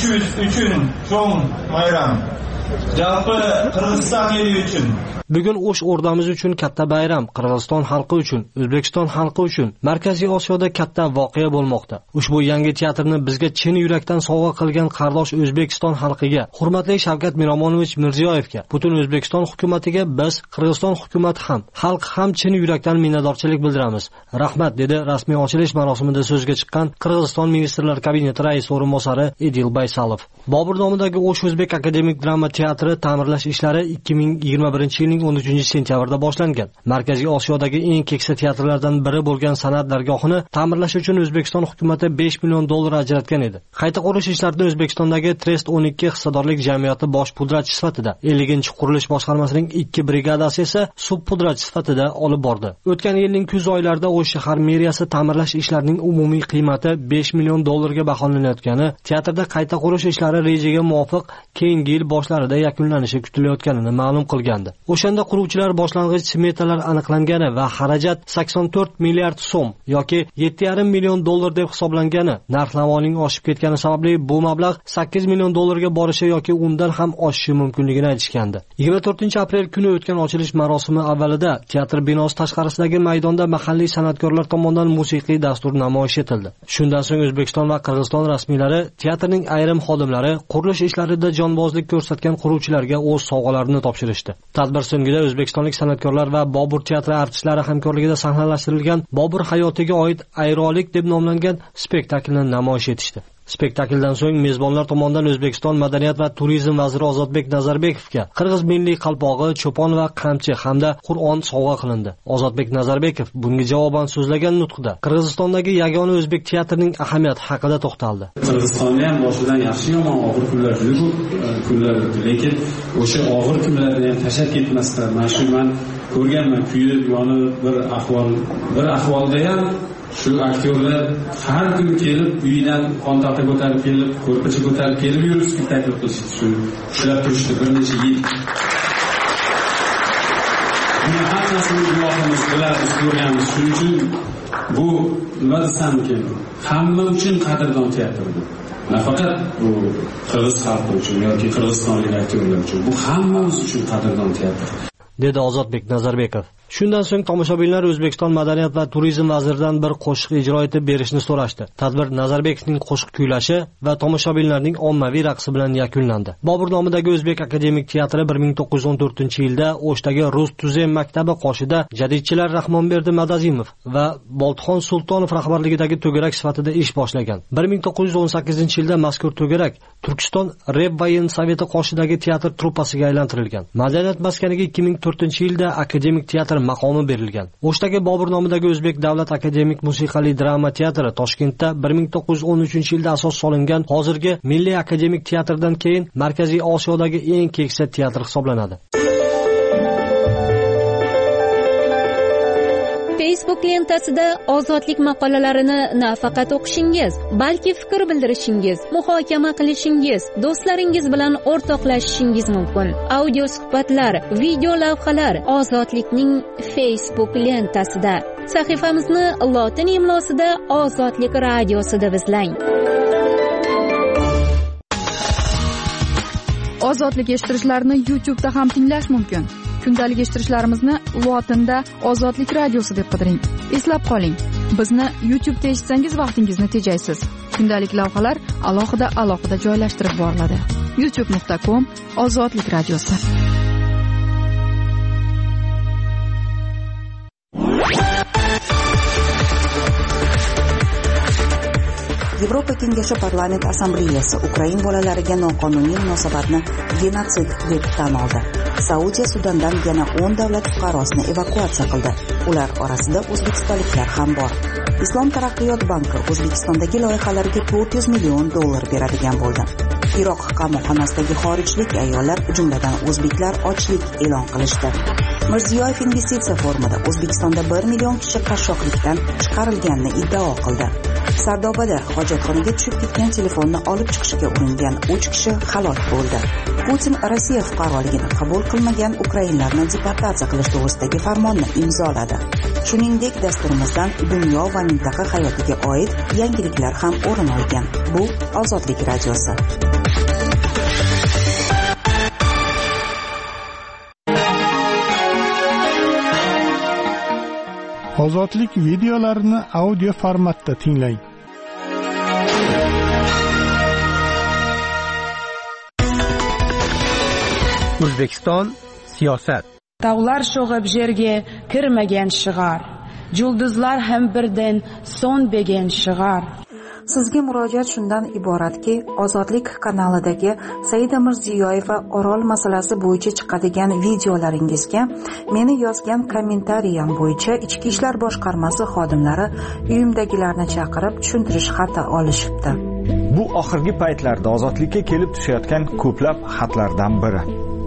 uchun cho'ng bayram. Jalpi Qirg'iziston eli uchun. Bugun O'sh o'rdamiz uchun katta bayram, Qirg'iziston xalqi uchun, O'zbekiston xalqi uchun Markaziy Osiyoda katta voqea bo'lmoqda. Ushbu yangi teatrni bizga chin yurakdan sovg'a qilgan qardosh O'zbekiston xalqiga, hurmatli Shavkat Miromonovich Mirziyoyevga, butun O'zbekiston hukumatiga biz, Qirg'iziston hukumati ham, xalq ham chin yurakdan minnatdorchilik bildiramiz. Rahmat, dedi rasmiy ochilish marosimida so'zga chiqqan Qirg'iziston ministrlar kabineti raisi o'rinbosari Idil Baysalov. Bobur nomidagi O'sh O'zbek akademik drama teatri ta'mirlash ishlari ikki ming yigirma birinchi yilning o'n uchinchi sentyabrda boshlangan. Markaziy Osiyodagi eng keksa teatrlardan biri bo'lgan san'at dargohini ta'mirlash uchun O'zbekiston hukumati besh million dollar ajratgan edi. Qayta qurish ishlarini O'zbekistondagi Trest o'n ikki hissadorlik jamiyati bosh pudratchi sifatida, elliginchi qurilish boshqarmasining ikki brigadasi esa subpudratchi sifatida olib bordi. O'tgan yilning kuz oylarida O'sh shahar meriyasi ta'mirlash ishlarining umumiy qiymati besh million dollarga baholanayotgani, teatrda qayta qurish ishlari rejaga muvofiq keyingi yil boshlarida yakunlanishi kutilayotganini ma'lum qilgandi. O'shanda quruvchilar boshlang'ich smetalar aniqlangani va xarajat sakson to'rt milliard so'm yoki yetti yarim million dollar deb hisoblangani, narx-navoning oshib ketgani sababli bu mablag' sakkiz million dollarga borishi yoki undan ham oshishi mumkinligini aytishgandi. yigirma to'rtinchi aprel kuni o'tgan ochilish marosimi avvalida teatr binosi tashqarisidagi maydonda mahalliy san'atkorlar tomonidan musiqiy dastur namoyish etildi. Shundan so'ng O'zbekiston va Qirg'iziston rasmiylari teatrning ayrim xodimlari qurilish ishlarida jonbozlik ko'rsatgan quruvchilarga o'z sovg'alarini topshirishdi. Tadbir so'ngida o'zbekistonlik san'atkorlar va Bobur teatri artistlari hamkorligida sahnalashtirilgan Bobur hayotiga oid Ayrolik deb nomlangan spektaklni namoyish etishdi. Spektakldan so'ng mezbonlar tomonidan O'zbekiston madaniyat va turizm vaziri Ozodbek Nazarbekovga Qirg'iz milliy qalpog'i, cho'pon va qamchi hamda Qur'on sovg'a qilindi. Ozodbek Nazarbekov bunga javoban so'zlagan nutqida Qirg'izistondagi yagona o'zbek teatrining ahamiyati haqida to'xtaldi. Qirg'izistonda ham boshidan yaxshi yomon og'ir kunlar juda kunlar o'tdi, lekin o'sha og'ir kunlarni ham tashab ketmasdan, mana shu men ko'rganman, kuyib, yonib bir ahvol, bir ahvolda ham shu aktyorlar har kun kelib uyidan kontaktga ko'tarib kelib, ko'rpacha ko'tarib kelib yurib spektakl qilishdi. Shu ushlab turishdi bir necha yil. Buni hammasini guvohimiz bilamiz, ko'rganmiz. Shuning uchun bu nima desamkin, hamma uchun qadrdon teatr bu. Nafaqat bu qirg'iz xalqi uchun yoki qirg'izistonlik aktyorlar uchun, bu hammamiz uchun qadrdon teatr, dedi Ozodbek Nazarbekov. Shundan so'ng tomoshabinlar O'zbekiston madaniyat va turizm vaziridan bir qo'shiq ijro etib berishni so'rashdi. Tadbir Nazarbekovning qo'shiq kuylashi va tomoshabinlarning ommaviy raqsi bilan yakunlandi. Bobur nomidagi O'zbek akademik teatri bir ming to'qqiz yuz o'n to'rtinchi yilda O'shdagi Rus tuzem maktabi qoshida jadidchilar Rahmonberdi Madazimov va Boltxon Sultonov rahbarligidagi to'garak sifatida ish boshlagan. bir ming to'qqiz yuz o'n sakkizinchi yilda mazkur to'garak Turkiston Revvayin Soveti qoshidagi teatr truppasiga aylantirilgan. Madaniyat maskaniga ikki ming to'rtinchi yilda akademik teatr maqomi berilgan. O'shdagi Bobur nomidagi O'zbek davlat akademik musiqali drama teatri Toshkentda bir ming to'qqiz yuz o'n uchinchi yilda asos solingan, hozirgi Milliy akademik teatrdan keyin Markaziy Osiyodagi eng keksa teatr hisoblanadi. Facebook lentasida ozodlik maqolalarini nafaqat o'qishingiz, balki fikr bildirishingiz, muhokama qilishingiz, do'stlaringiz bilan o'rtoqlashishingiz mumkin. Audio suhbatlar, video lavhalar ozodlikning Facebook lentasida. sahifamizni lotin imlosida Ozodlik radiosi deb izlang. Ozodlik eshittirishlarni YouTube'da ham tinglash mumkin. Kundalik eshittirishlarimizni lotinda Ozodlik radiosi deb qidiring. Eslab qoling, bizni YouTube'da eshitsangiz vaqtingizni tejaysiz. Kundalik lavhalar alohida alohida joylashtirib boriladi. youtube nuqta com Ozodlik radiosi. Yevropa Kengashi Parlament Assambleyasi Ukrain bolalariga noqonuniy munosabatni genotsid deb tan oldi. Saudiya Sudandan yana o'n davlat fuqarosini evakuatsiya qildi. Ular orasida o'zbekistonliklar ham bor. Islom taraqqiyot banki O'zbekistondagi loyihalarga to'rt yuz million dollar beradigan bo'ldi. Iroq qamoqxonasidagi xorijlik ayollar, jumladan o'zbeklar, ochlik e'lon qilishdi. Mirziyoyev investitsiya forumida O'zbekistonda bir million kishi qashshoqlikdan chiqarilganini iddao qildi. Sardobada hojatxonaga tushib ketgan telefonni olib chiqishga uringan uch kishi halok bo'ldi. Putin Rossiya fuqaroligini qabul qilmagan ukrainlarni deportatsiya qilish to'g'risidagi farmonni imzoladi. Shuningdek, dasturimizdan dunyo va mintaqa hayotiga oid yangiliklar ham o'rin olgan. Bu Ozodlik radiosi. Ozodlik videolarini audio formatda tinglang. O'zbekiston siyosat. Tog'lar sho'g'ib yerga kirmagan shigar. Yulduzlar ham birdan so'nmagan shigar. Sizga murojaat shundan iboratki, Ozodlik kanalidagi Saida Mirziyoyeva Orol masalasi bo'yicha chiqadigan videolaringizga meni yozgan kommentariyam bo'yicha Ichki ishlar boshqarmasi xodimlari uyimdagilarni chaqirib tushuntirish xati olishibdi. Bu oxirgi paytlarda Ozodlikka kelib tushayotgan ko'plab xatlardan biri.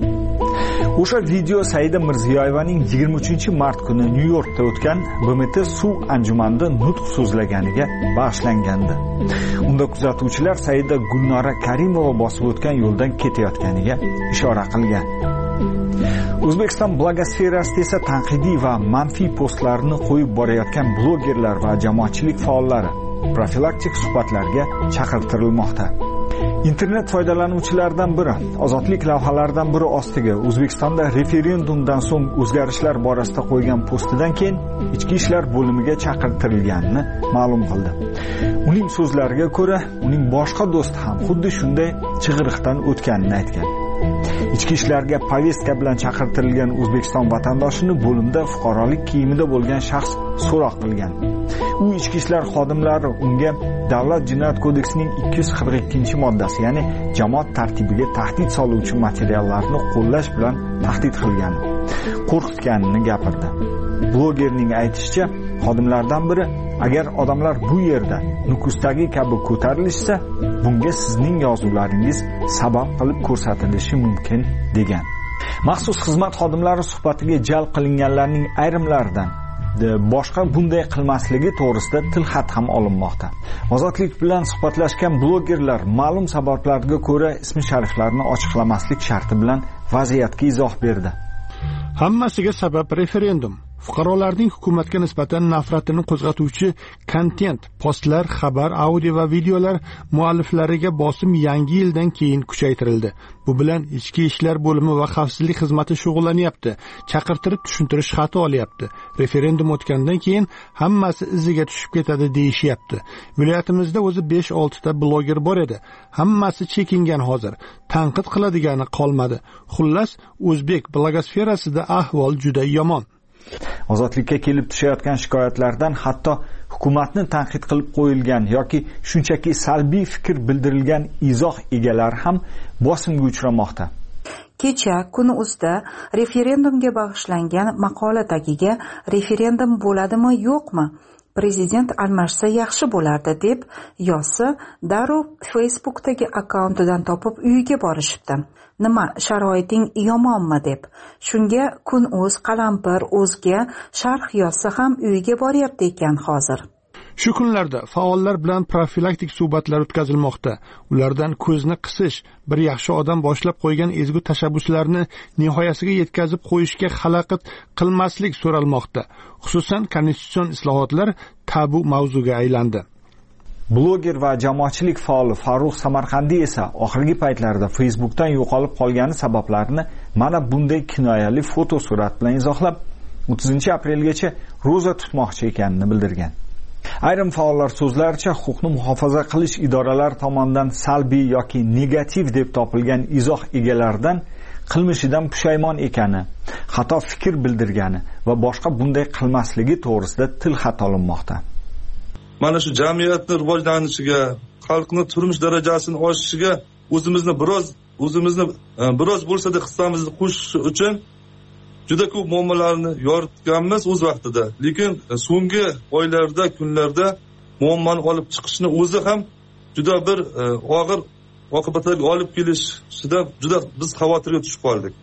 O'sha video Saida Mirziyoyevaning yigirma uchinchi mart kuni Nyu-Yorkda o'tgan B M T suv anjumanida nutq so'zlaganiga bag'ishlangandi. Unda kuzatuvchilar Saida Gulnora Karimova bosib o'tgan yo'ldan ketayotganiga ishora qilgan. O'zbekiston blogosferasida esa tanqidiy va manfiy postlarni qo'yib borayotgan blogerlar va jamoatchilik faollari profilaktik suhbatlarga chaqirtirilmoqda. Internet foydalanuvchilaridan biri Ozodlik lavhalaridan biri ostiga O'zbekistonda referendumdan so'ng o'zgarishlar borasida qo'ygan postidan keyin Ichki ishlar bo'limiga chaqirtirilganini ma'lum qildi. Uning so'zlariga ko'ra, uning boshqa do'sti ham xuddi shunday chig'iriqdan o'tganini aytgan. Ichki ishlarga povestka bilan chaqirtirilgan O'zbekiston vatandoshini bo'limda fuqarolik kiyimida bo'lgan shaxs so'roq qilgan. U ichki ishlar xodimlari unga Davlat jinoyat kodeksining ikki yuz qirq ikkinchi moddasi, ya'ni jamoat tartibiga tahdid soluvchi materiallarni qo'llash bilan tahdid qilgan, qo'rqitganini gapirdi. Blogerning aytishicha, xodimlardan biri agar odamlar bu yerda Nukusdagi kabi ko'tarilishsa, bunga sizning yozuvlaringiz sabab qilib ko'rsatilishi mumkin degan. Maxsus xizmat xodimlari suhbatiga jalb qilinganlarning ayrimlaridan boshqa bunday qilmasligi to'g'risida tilxat ham olinmoqda. Ozodlik bilan suhbatlashgan blogerlar ma'lum sabablarga ko'ra ismi shariflarini ochiqlamaslik sharti bilan vaziyatga izoh berdi. Hammasiga sabab referendum. Fuqarolarning hukumatga nisbatan nafratini qo'zg'atuvchi kontent, postlar, xabar, audio va videolar mualliflariga bosim yangi yildan keyin kuchaytirildi. Bu bilan Ichki ishlar bo'limi va xavfsizlik xizmati shug'ullanyapti. Chaqirtirib tushuntirish xati olyapti. Referendum o'tgandan keyin hammasi iziga tushib ketadi deyishyapti. Viloyatimizda o'zi besh olti ta bloger bor edi. Hammasi chekingan hozir. Tanqid qiladigani qolmadi. Xullas, o'zbek blogosferasida ahvol juda yomon. Ozodlikka kelib tushayotgan shikoyatlardan hatto hukumatni tanqid qilib qo'yilgan yoki shunchaki salbiy fikr bildirilgan izoh egalari ham bosimga uchramoqda. Kecha kuni uzda referendumga bag'ishlangan maqola tagiga referendum bo'ladimi yo'qmi? Prezident almashsa yaxshi bo'lardi deb yozsa, darrov Facebookdagi akkauntidan topib uyiga borishibdi. Nima, sharoiting yomonmi deb. Shunga Kun.uz, Qalampir, O'zga sharh yozsa ham uyiga boryapti ekan hozir. Shu kunlarda faollar bilan profilaktik suhbatlar o'tkazilmoqda. Ulardan ko'zni qisish, bir yaxshi odam boshlab qo'ygan ezgu tashabbuslarni nihoyasiga yetkazib qo'yishga xalaqit qilmaslik so'ralmoqda. Xususan, konstitutsion islohotlar tabu mavzuga aylandi. Bloger va jamoatchilik faoli Farruh Samarqandiy esa oxirgi paytlarda Facebookdan yo'qolib qolgani sabablarini mana bunday kinoyali foto surat bilan izohlab, o'ttizinchi aprelgacha ro'za tutmoqchi ekanini bildirgan. Ayrim faollar so'zlaricha, huquqni muhofaza qilish idoralari tomonidan salbiy yoki negativ deb topilgan izoh egalaridan qilmishidan pushaymon ekani, xato fikr bildirgani va boshqa bunday qilmasligi to'g'risida tilxat olinmoqda. Mana shu jamiyatning rivojlanishiga, xalqning turmush darajasini oshishiga o'zimizni biroz o'zimizni biroz bo'lsa-da hissamizni qo'shish uchun juda ko'p muammolarni yoritganmiz o'z vaqtida. Lekin so'nggi oylarda, kunlarda muammoni olib chiqishni o'zi ham juda bir og'ir oqibatlarga olib kelishida juda biz xavotirga tushib qoldik.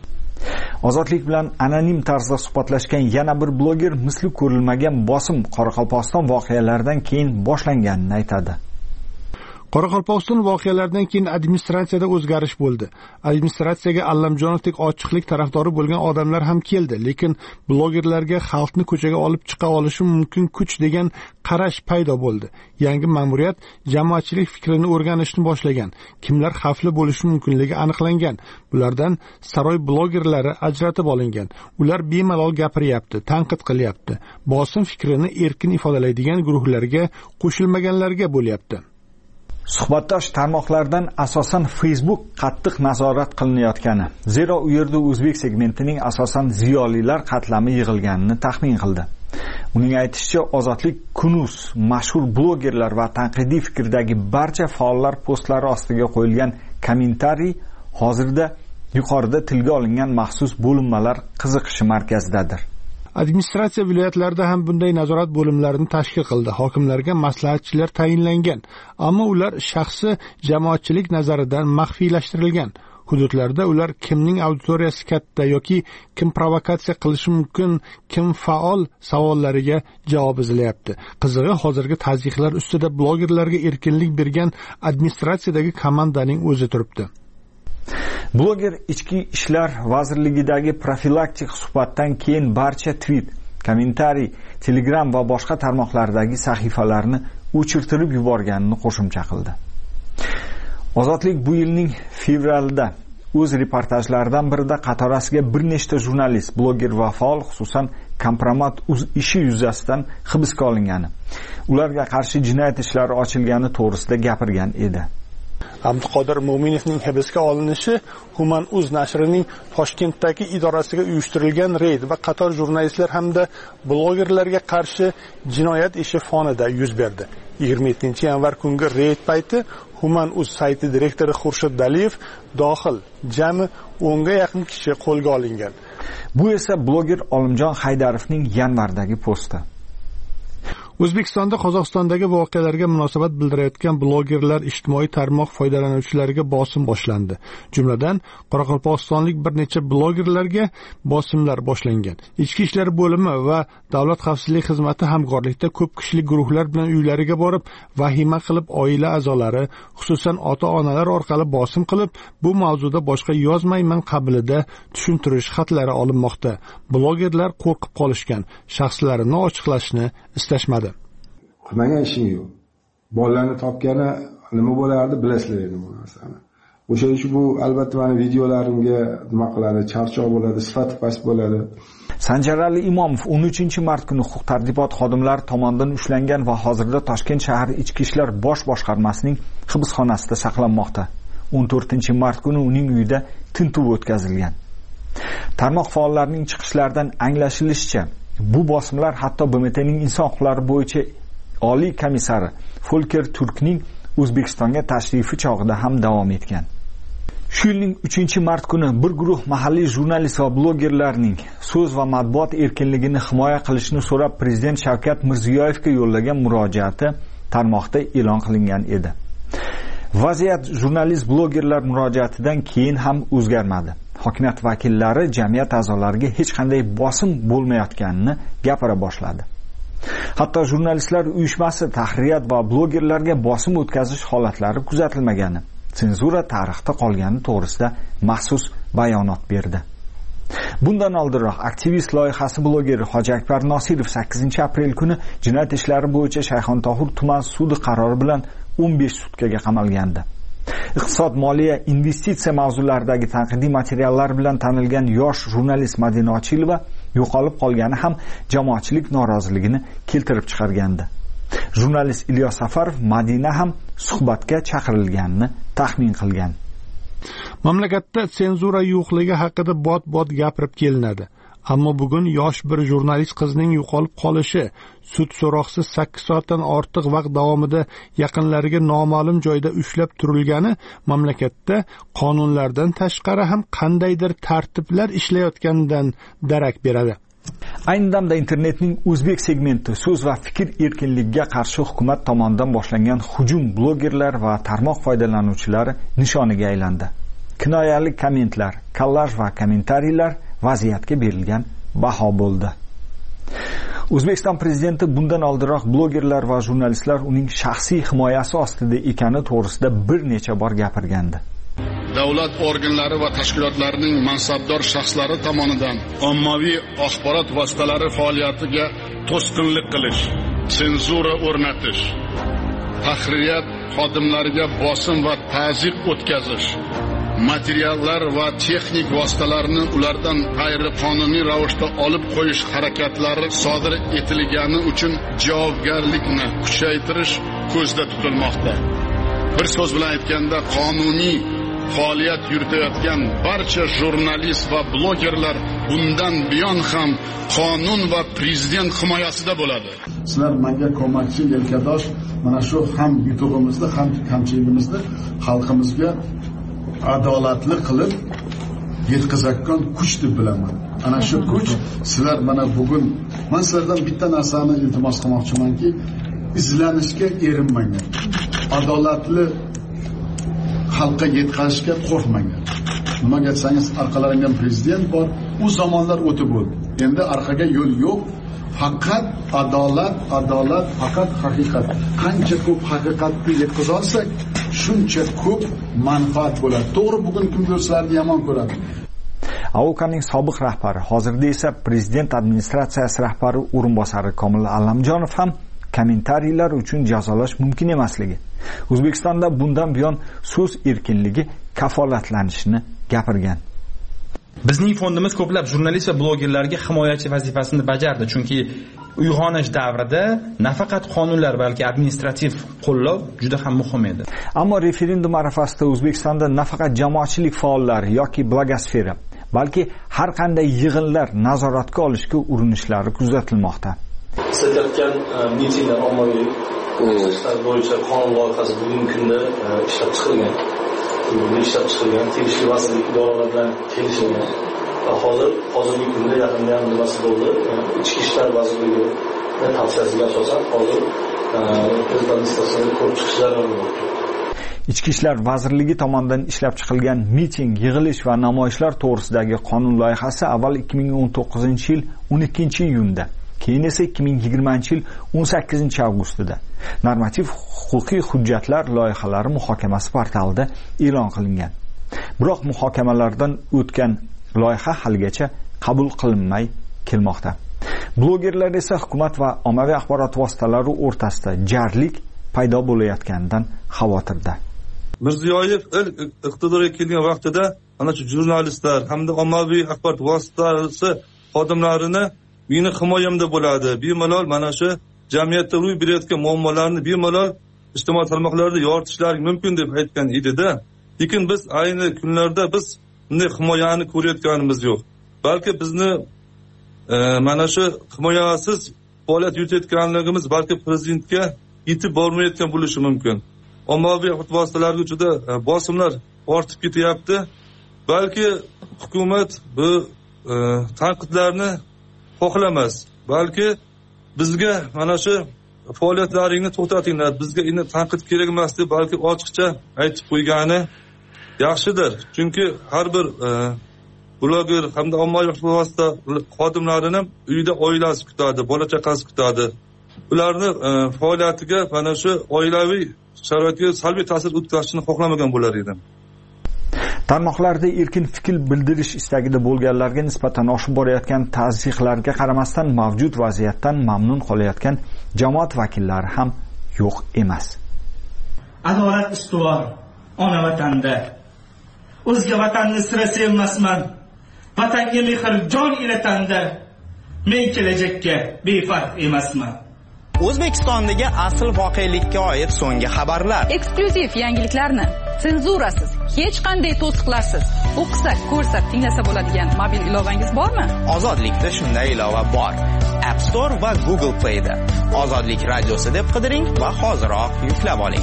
Ozodlik bilan anonim tarzda suhbatlashgan yana bir bloger misli ko'rilmagan bosim Qoraqalpog'iston voqealaridan keyin boshlanganini aytadi. Qoraqalpog'iston voqealaridan keyin administratsiyada o'zgarish bo'ldi. Administratsiyaga Allamjonovdek ochiqlik tarafdori bo'lgan odamlar ham keldi, lekin blogerlarga xalqni ko'chaga olib chiqa olishi mumkin kuch degan qarash paydo bo'ldi. Yangi ma'muriyat jamoatchilik fikrini o'rganishni boshlagan. Kimlar xavfli bo'lishi mumkinligi aniqlangan. Bulardan saroy blogerlari ajratib olingan. Ular bemalol gapiryapti, tanqid qilyapti. Bosim fikrini erkin ifodalaydigan guruhlarga qo'shilmaganlarga bo'lyapti. Suhbatdosh tarmoqlardan asosan Facebook qattiq nazorat qilinayotgani, zero u yerda o'zbek segmentining asosan ziyolilar qatlami yig'ilganini taxmin qildi. Uning aytishicha, Ozodlik Kunuz mashhur blogerlar va tanqidiy fikrdagi barcha faollar postlari ostiga qo'yilgan kommentariy hozirda yuqorida tilga olingan maxsus bo'linmalar qiziqishi markazidadir. Administratsiya viloyatlarida ham bunday nazorat bo'limlarini tashkil qildi. Hokimlarga maslahatchilar tayinlangan, ammo ular shaxsi jamoatchilik nazaridan maxfiylashtirilgan. Hududlarda ular kimning auditoriyasi katta yoki kim provokatsiya qilishi mumkin, kim faol savollariga javob izlayapti. Qizig'i, hozirgi tazyiqlar ustida blogerlarga erkinlik bergan administratsiyadagi komandaning o'zi turibdi. Bloger Ichki ishlar vazirligidagi profilaktik suhbatdan keyin barcha tweet, kommentariy, Telegram va boshqa tarmoqlardagi sahifalarni o'chirtirib yuborganini qo'shimcha qildi. Ozodlik bu yilning fevralida o'z reportajlaridan birida qatorasiga bir nechta jurnalist, bloger va faol, xususan kompromat ishi yuzasidan hibsga olingani, ularga qarshi jinoyat ishlari ochilgani to'g'risida gapirgan edi. Abduqodir Mo'minovning hibsga olinishi Human.uz nashrining Toshkentdagi idorasiga uyushtirilgan reyd va qator jurnalistlar hamda blogerlarga qarshi jinoyat ishi fonida yuz berdi. yigirma yettinchi yanvar kungi reyd payti Human.uz sayti direktori Xurshid Daliyev dohil jami o'nga yaqin kishi qo'lga olingan. Bu esa bloger Olimjon Haydarovning yanvardagi posti. O'zbekistonda Qozog'istondagi voqealarga munosabat bildirayotgan blogerlar ijtimoiy tarmoq foydalanuvchilariga bosim boshlandi. Jumladan, qoraqalpog'istonlik bir necha blogerlarga bosimlar boshlangan. Ichki ishlar bo'limi va Davlat xavfsizlik xizmati hamkorlikda ko'p kishilik guruhlar bilan uylariga borib, vahima qilib oila a'zolari, xususan ota-onalar orqali bosim qilib, bu mavzuda boshqa yozmayman qabilida tushuntirish xatlari olinmoqda. Blogerlar qo'rqib qolishgan, shaxslarini ochiqlashni istashmadi. Qilmagan ishim yo'q. Bolalarni topgani nima bo'lardi bilasizlar endi bu narsani. O'sha uchun bu albatta meni videolarimga nima qiladi, charchoq bo'ladi, sifati past bo'ladi. Sanjarali Imomov o'n uchinchi mart kuni huquq-tartibot xodimlari tomonidan ushlangan va hozirda Toshkent shahar Ichki ishlar bosh boshqarmasining hibsxonasida saqlanmoqda. o'n to'rtinchi mart kuni uning uyida tintuv o'tkazilgan. Tarmoq faollarining chiqishlaridan anglashilishicha, bu bosimlar hatto B M Tning inson huquqlari bo'yicha Oliy komissari Folker Turkning O'zbekistonga tashrifi chog'ida ham davom etgan. Shu yilning uchinchi mart kuni bir guruh mahalliy jurnalist va blogerlarning so'z va matbuot erkinligini himoya qilishni so'rab Prezident Shavkat Mirziyoyevga yo'llagan murojaati tarmoqda e'lon qilingan edi. Vaziyat jurnalist blogerlar murojaatidan keyin ham o'zgarmadi. Hokimiyat vakillari jamiyat a'zolariga hech qanday bosim bo'lmayotganini gapira boshladi. Hatto jurnalistlar uyushmasi tahririyat va blogerlarga bosim o'tkazish holatlari kuzatilmagani, senzura tarixda qolgani to'g'risida maxsus bayonot berdi. Bundan oldinroq aktivist loyihasi blogeri Hoji Akbar Nosirov sakkizinchi aprel kuni jinoyat ishlari bo'yicha Shayxontohur tuman sudi qarori bilan o'n besh sutkaga qamalgandi. Iqtisod, moliya, investitsiya mavzularidagi tanqidiy materiallar bilan tanilgan yosh jurnalist Madina Ochilova yo'qolib qolgani ham jamoatchilik noroziligini keltirib chiqargandi. Jurnalist Ilyos Safarov Madina ham suhbatga chaqirilganini taxmin qilgan. Mamlakatda senzura yo'qligi haqida bot-bot gapirib kelinadi. Ammo bugun yosh bir jurnalist qizning yo'qolib qolishi, sud so'roqsiz sakkiz soatdan ortiq vaqt davomida yaqinlariga noma'lum joyda ushlab turilgani mamlakatda qonunlardan tashqari ham qandaydir tartiblar ishlayotganidan darak beradi. Ayni damda internetning o'zbek segmenti so'z va fikr erkinligiga qarshi hukumat tomonidan boshlangan hujum blogerlar va tarmoq foydalanuvchilari nishoniga aylandi. Kinoyali kommentlar, kollaj va kommentariylar vaziyatga berilgan baho bo'ldi. O'zbekiston prezidenti bundan oldinroq blogerlar va jurnalistlar uning shaxsiy himoyasi ostida ekani to'g'risida bir necha bor gapirgandi. Davlat organlari va tashkilotlarining mansabdor shaxslari tomonidan ommaviy axborot vositalari faoliyatiga to'sqinlik qilish, senzura o'rnatish, tahririyat xodimlariga bosim va ta'ziq o'tkazish, materiallar va texnik vositalarni ulardan g'ayriqonuniy ravishda olib qo'yish harakatlari sodir etilgani uchun javobgarlikni kuchaytirish ko'zda tutilmoqda. Bir so'z bilan aytganda, qonuniy faoliyat yuritayotgan barcha jurnalist va blogerlar bundan buyon ham qonun va prezident himoyasida bo'ladi. Sizlar menga ko'makchi, yelkadosh, mana shu ham yutug'imizni, ham kamchiligimizni xalqimizga adolatli qilib yetkazayotgan kuch deb bilaman. Ana shu kuch sizlar mana bugun men sizlardan bitta narsani iltimos qilmoqchimanki, izlanishga erinmanglar. Adolatli xalqqa yetkazishga qo'rqmanglar. Nimaga aytsangiz, orqalaringdan prezident bor, u zamonlar o'tib bo'ldi. Endi orqaga yo'l yo'q. Faqat adolat, adolat, faqat haqiqat. Qancha ko'p haqiqatni yetkaza olsak, shuncha ko'p manfaat bo'ladi. To'g'ri, bugun kimdir sizlarni yomon ko'radi. A O K'ning sobiq rahbari, hozirda esa prezident administratsiyasi rahbari o'rinbosari Komil Allamjonov ham kommentariylar uchun jazolash mumkin emasligi, O'zbekistonda bundan buyon so'z erkinligi kafolatlanishini gapirgan. Bizning fondimiz ko'plab jurnalist va blogerlarga himoyachi vazifasini bajardi, chunki uyg'onish davrida nafaqat qonunlar, balki administrativ qo'llov juda ham muhim edi. Ammo referendum arafasida O'zbekistonda nafaqat jamoatchilik faollari yoki blogosfera, balki har qanday yig'inlar nazoratga olishga urinishlari kuzatilmoqda. Sizlardan mitinglar ommaviy ishlar bo'yicha qonun loyihasi bugungi kunda ishlab chiqilgan. ishlab chiqilgan, tegishli vazirlik idoralari bilan kelishilgan. Hozir hozirgi kunda yaqinda ham nimasi bo'ldi? Ichki ishlar vazirligi tavsiyasiga asosan hozir prezident administratsiyasiga ko'rib chiqishlar bo'lmoqda. Ichki ishlar vazirligi tomonidan ishlab chiqilgan miting, yig'ilish va namoyishlar to'g'risidagi qonun loyihasi avval ikki ming o'n to'qqizinchi yil o'n ikkinchi iyunda, keyin esa ikki ming yigirmanchi yil o'n sakkizinchi avgustida normativ huquqiy hujjatlar loyihalari muhokamasi portalida e'lon qilingan. Biroq muhokamalardan o'tgan loyiha haligacha qabul qilinmay kelmoqda. Blogerlar esa hukumat va ommaviy axborot vositalari o'rtasida jarlik paydo bo'layotganidan xavotirda. Mirziyoyev ilk iqtidorga kelgan vaqtida ana shu jurnalistlar hamda ommaviy axborot vositasi xodimlarini meni himoyamda bo'ladi, bemalol mana shu jamiyatda ro'y berayotgan muammolarni bemalol ijtimoiy tarmoqlarda yoritishlari mumkin deb aytgan edi-da. Lekin biz ayni kunlarda biz bunday himoyani ko'rayotganimiz yo'q. Balki bizni e, mana shu himoyasiz faoliyat yuritayotganligimiz balki prezidentga yetib bormayotgan bo'lishi mumkin. Ommaviy axborot vositalariga juda e, bosimlar ortib ketyapti. Balki hukumat bu e, tanqidlarni xohlamas. Balki bizga mana shu faoliyatlaringni to'xtatinglar, bizga endi tanqid kerak emas deb balki ochiqcha aytib qo'ygani yaxshidir. Chunki har bir e, bloger hamda ommaviy axborot vosita xodimlarini uyida oilasi kutadi, bola chaqasi kutadi. ularni faoliyatiga mana shu oilaviy sharoitga salbiy ta'sir o'tkazishni xohlamagan bo'lar edim. Tarmoqlarda erkin fikr bildirish istagida bo'lganlarga nisbatan oshib borayotgan tazyiqlarga qaramasdan mavjud vaziyatdan mamnun qolayotgan jamoat vakillari ham yo'q emas. Adolat ustuvor ona vatanda. O'zga vatanni sira sevmasman. Vatanga mehr jon ila tanda. Men kelajakka befarq emasman. O'zbekistondagi asl voqelikka oid so'nggi xabarlar. Eksklyuziv yangiliklarni senzurasiz, hech qanday to'siqlarsiz o'qisak, ko'rsak, tinglasa bo'ladigan mobil ilovangiz bormi? Ozodlikda shunday ilova bor. App Store va Google Play da. Ozodlik radiosi deb qidiring va hoziroq yuklab oling.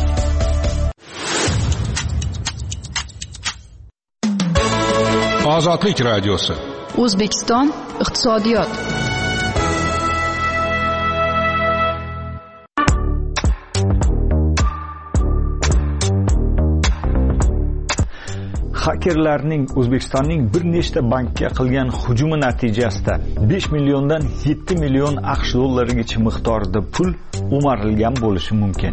Ozodlik radiosi. O'zbekiston iqtisodiyot. Hakerlarning O'zbekistonning bir nechta bankka qilgan hujumi natijasida besh milliondan yetti million AQSh dollarigacha miqdorida pul o'marilgan bo'lishi mumkin.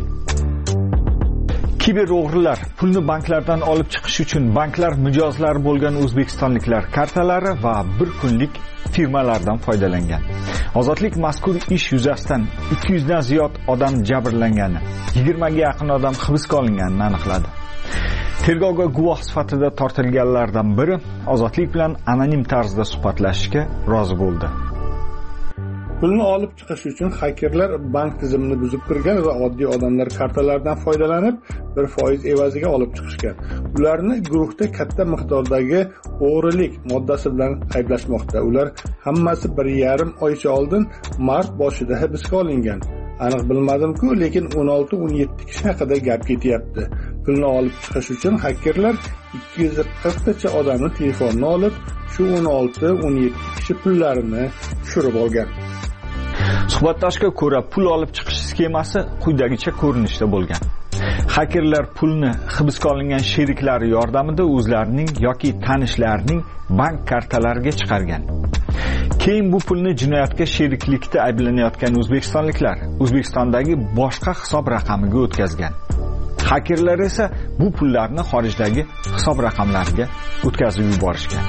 Kiber o'g'rilar pulni banklardan olib chiqish uchun banklar mijozlari bo'lgan o'zbekistonliklar kartalari va bir kunlik firmalardan foydalangan. Ozodlik mazkur ish yuzasidan ikki yuz dan ziyod odam jabrlangani, yigirma ga yaqin odam hibsga olinganini aniqladi. Tergovga guvoh sifatida tortilganlardan biri Ozodlik bilan anonim tarzda suhbatlashishga rozi bo'ldi. Pulni olib chiqish uchun hakerlar bank tizimini buzib kirgan va oddiy odamlar kartalaridan foydalanib bir foiz evaziga olib chiqishgan. Ularni guruhda katta miqdordagi o'g'rilik moddasi bilan ayblashmoqda. Ular hammasi bir yarim oycha oldin mart boshida hibsga olingan. Aniq bilmadim-ku, lekin o'n olti o'n yetti kishi haqida gap ketyapti. Pulni olib chiqish uchun hakerlar ikki yuz qirq tacha odamning telefonini olib, shu o'n olti o'n yetti kishi pullarini tushirib olgan. Suhbatdoshga ko'ra, pul olib chiqish sxemasi quyidagicha ko'rinishda bo'lgan. Hakerlar pulni hibsga olingan sheriklari yordamida o'zlarining yoki tanishlarining bank kartalariga chiqargan. Keyin bu pulni jinoyatga sheriklikda ayblanayotgan o'zbekistonliklar O'zbekistondagi boshqa hisob raqamiga o'tkazgan. Hakerlar esa bu pullarni xorijdagi hisob raqamlariga o'tkazib yuborishgan.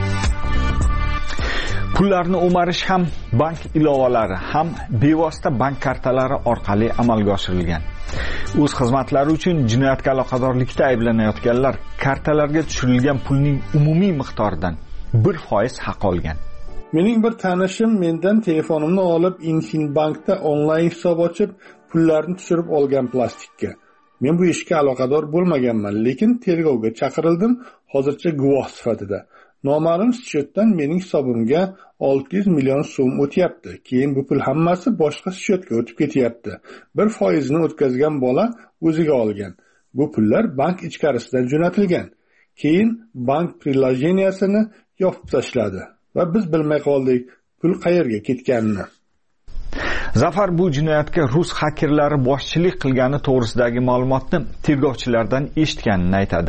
Pullarni o'marish ham bank ilovalari ham bevosita bank kartalari orqali amalga oshirilgan. O'z xizmatlari uchun jinoyatga aloqadorlikda ayblanayotganlar kartalarga tushirilgan pulning umumiy miqdoridan bir foiz haq olgan. Mening bir tanishim mendan telefonimni olib Infinbankda onlayn hisob ochib, pullarni tushirib olgan plastikka. Men bu ishga aloqador bo'lmaganman, lekin tergovga chaqirildim, hozircha guvoh sifatida. Noma'lum счетdan mening hisobimga olti yuz million so'm o'tyapti. Keyin bu pul hammasi boshqa счетga o'tib ketyapti. Bir foizini o'tkazgan bola o'ziga olgan. Bu pullar bank ichkarisidan jo'natilgan. Keyin bank prilojeniyasini yopib tashladi va biz bilmay qoldik pul qayerga ketganini. Zafar bu jinoyatga rus hakerlari boshchilik qilgani to'g'risidagi ma'lumotni tergovchilardan eshitganini aytadi.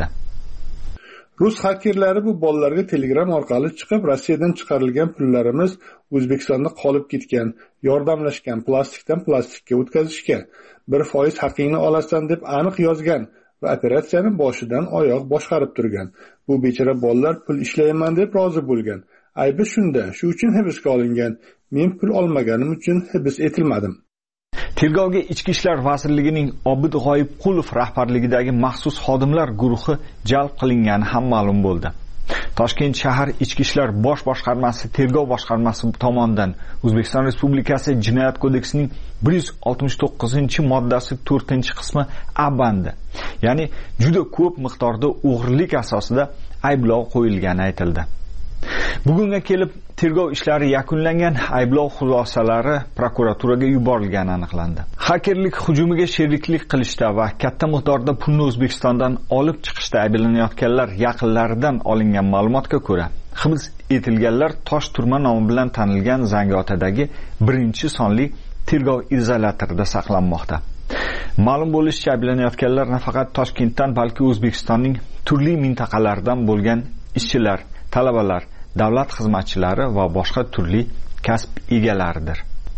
Rus hakerlari bu bolalarga Telegram orqali chiqib, Rossiyadan chiqarilgan pullarimiz O'zbekistonda qolib ketgan, yordamlashgan, plastikdan plastikka o'tkazishga, bir foiz haqingni olasan deb aniq yozgan va operatsiyani boshidan oyoq boshqarib turgan. Bu bechora bolalar pul ishlayman deb rozi bo'lgan. Aybi shunda, shu uchun hibsga olingan. Men pul olmaganim uchun hibs etilmadim. Tergovga Ichki ishlar vazirligining Obid G'oyibqulov rahbarligidagi maxsus xodimlar guruhi jalb qilingani ham ma'lum bo'ldi. Toshkent shahar Ichki ishlar bosh boshqarmasi tergov boshqarmasi tomonidan O'zbekiston Respublikasi Jinoyat kodeksining bir yuz oltmish to'qqizinchi moddasi to'rtinchi qismi A bandi, ya'ni juda ko'p miqdorda o'g'rilik asosida ayblov qo'yilgani aytildi. Bugunga kelib tergov ishlari yakunlangan, ayblov xulosalari prokuraturaga yuborilgani aniqlandi. Hakerlik hujumiga sheriklik qilishda va katta miqdorda pulni O'zbekistondan olib chiqishda ayblanayotganlar yaqinlaridan olingan ma'lumotga ko'ra, hibs etilganlar Tosh turma nomi bilan tanilgan Zangiotadagi birinchi sonli tergov izolyatorida saqlanmoqda. Ma'lum bo'lishicha, ayblanayotganlar nafaqat Toshkentdan, balki O'zbekistonning turli mintaqalaridan bo'lgan ishchilar, talabalar, davlat xizmatchilari va boshqa turli kasb egalaridir.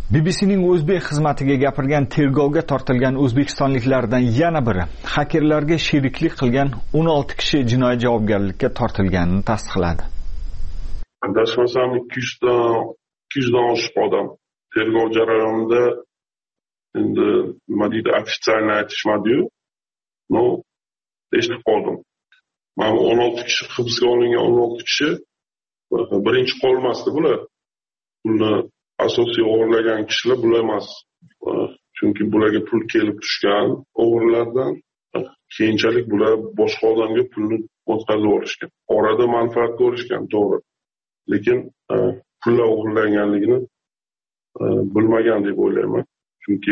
B B C'ning o'zbek xizmatiga gapirgan tergovga tortilgan o'zbekistonliklardan yana biri xakerlarga sheriklik qilgan o'n olti kishi jinoiy javobgarlikka tortilganini tasdiqladi. Adashmasam ikki yuz dan oshiq odam tergov jarayonida endi nima deydi, ofitsialni aytishmadi-yu. No, eshitib qoldim. Mana o'n olti kishi hibsga olingan o'n olti kishi birinchi qolmasdi bular. Pulni asosiy o'g'irlagan kishilar bular emas. Chunki bularga pul kelib tushgan o'g'irlardan keyinchalik bular boshqa odamga pulni o'tkazib olishgan. Orada manfaat ko'rishgan, to'g'ri. Lekin pullar o'g'irlanganligini bilmagan deb o'ylayman. Chunki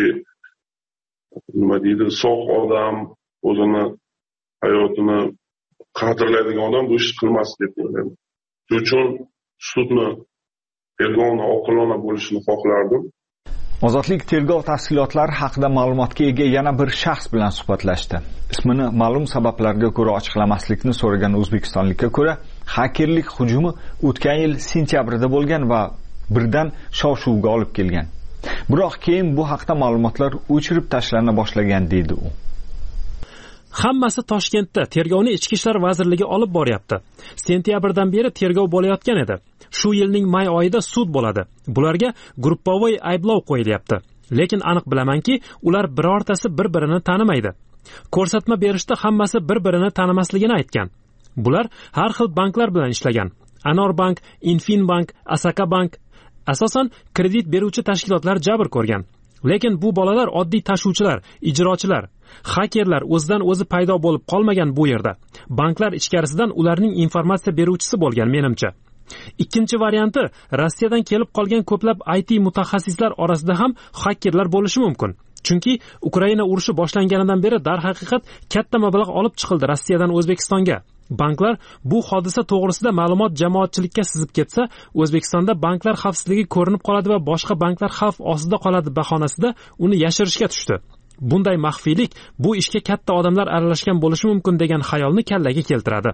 nima deydi, sog' odam, o'zini hayotini qadrlaydigan odam bu ishni qilmas deb o'ylayman. Shuning uchun sudni tergovni oqilona bo'lishini xohlardim. Ozodlik tergov tafsilotlari haqida ma'lumotga ega yana bir shaxs bilan suhbatlashdi. Ismini ma'lum sabablarga ko'ra ochiqlamaslikni so'ragan o'zbekistonlikka ko'ra, xakerlik hujumi o'tgan yil sentyabrda bo'lgan va birdan shov-shuvga olib kelgan. Biroq keyin bu haqda ma'lumotlar o'chirib tashlana boshlagan deydi u. Hammasi Toshkentda tergovni Ichki ishlar vazirligi olib boryapti. Sentyabrdan beri tergov bo'layotgan edi. Shu yilning may oyida sud bo'ladi. Bularga gruppovoy ayblov qo'yilyapti. Lekin aniq bilamanki, ular birortasi bir-birini tanimaydi. Ko'rsatma berishda hammasi bir-birini tanimasligini aytgan. Bular har xil banklar bilan ishlagan. Anor bank, Infinbank, Asaka bank, asosan kredit beruvchi tashkilotlar jabr ko'rgan. Lekin bu bolalar oddiy tashuvchilar, ijrochilar. Xakerlar o'zidan o'zi paydo bo'lib qolmagan bu yerda. Banklar ichkarisidan ularning informatsiya beruvchisi bo'lgan menimcha. Ikkinchi varianti, Rossiyadan kelib qolgan ko'plab I T mutaxassislar orasida ham xakerlar bo'lishi mumkin. Chunki Ukraina urushi boshlanganidan beri darhaqiqat katta mablag' olib chiqildi Rossiyadan O'zbekistonga. Banklar bu hodisa to'g'risida ma'lumot jamoatchilikka sizib ketsa, O'zbekistonda banklar xavfsizligi ko'rinib qoladi va boshqa banklar xavf ostida qoladi bahonasida uni yashirishga tushdi. Bunday maxfiylik bu ishga katta odamlar aralashgan bo'lishi mumkin degan xayolni kallaga keltiradi.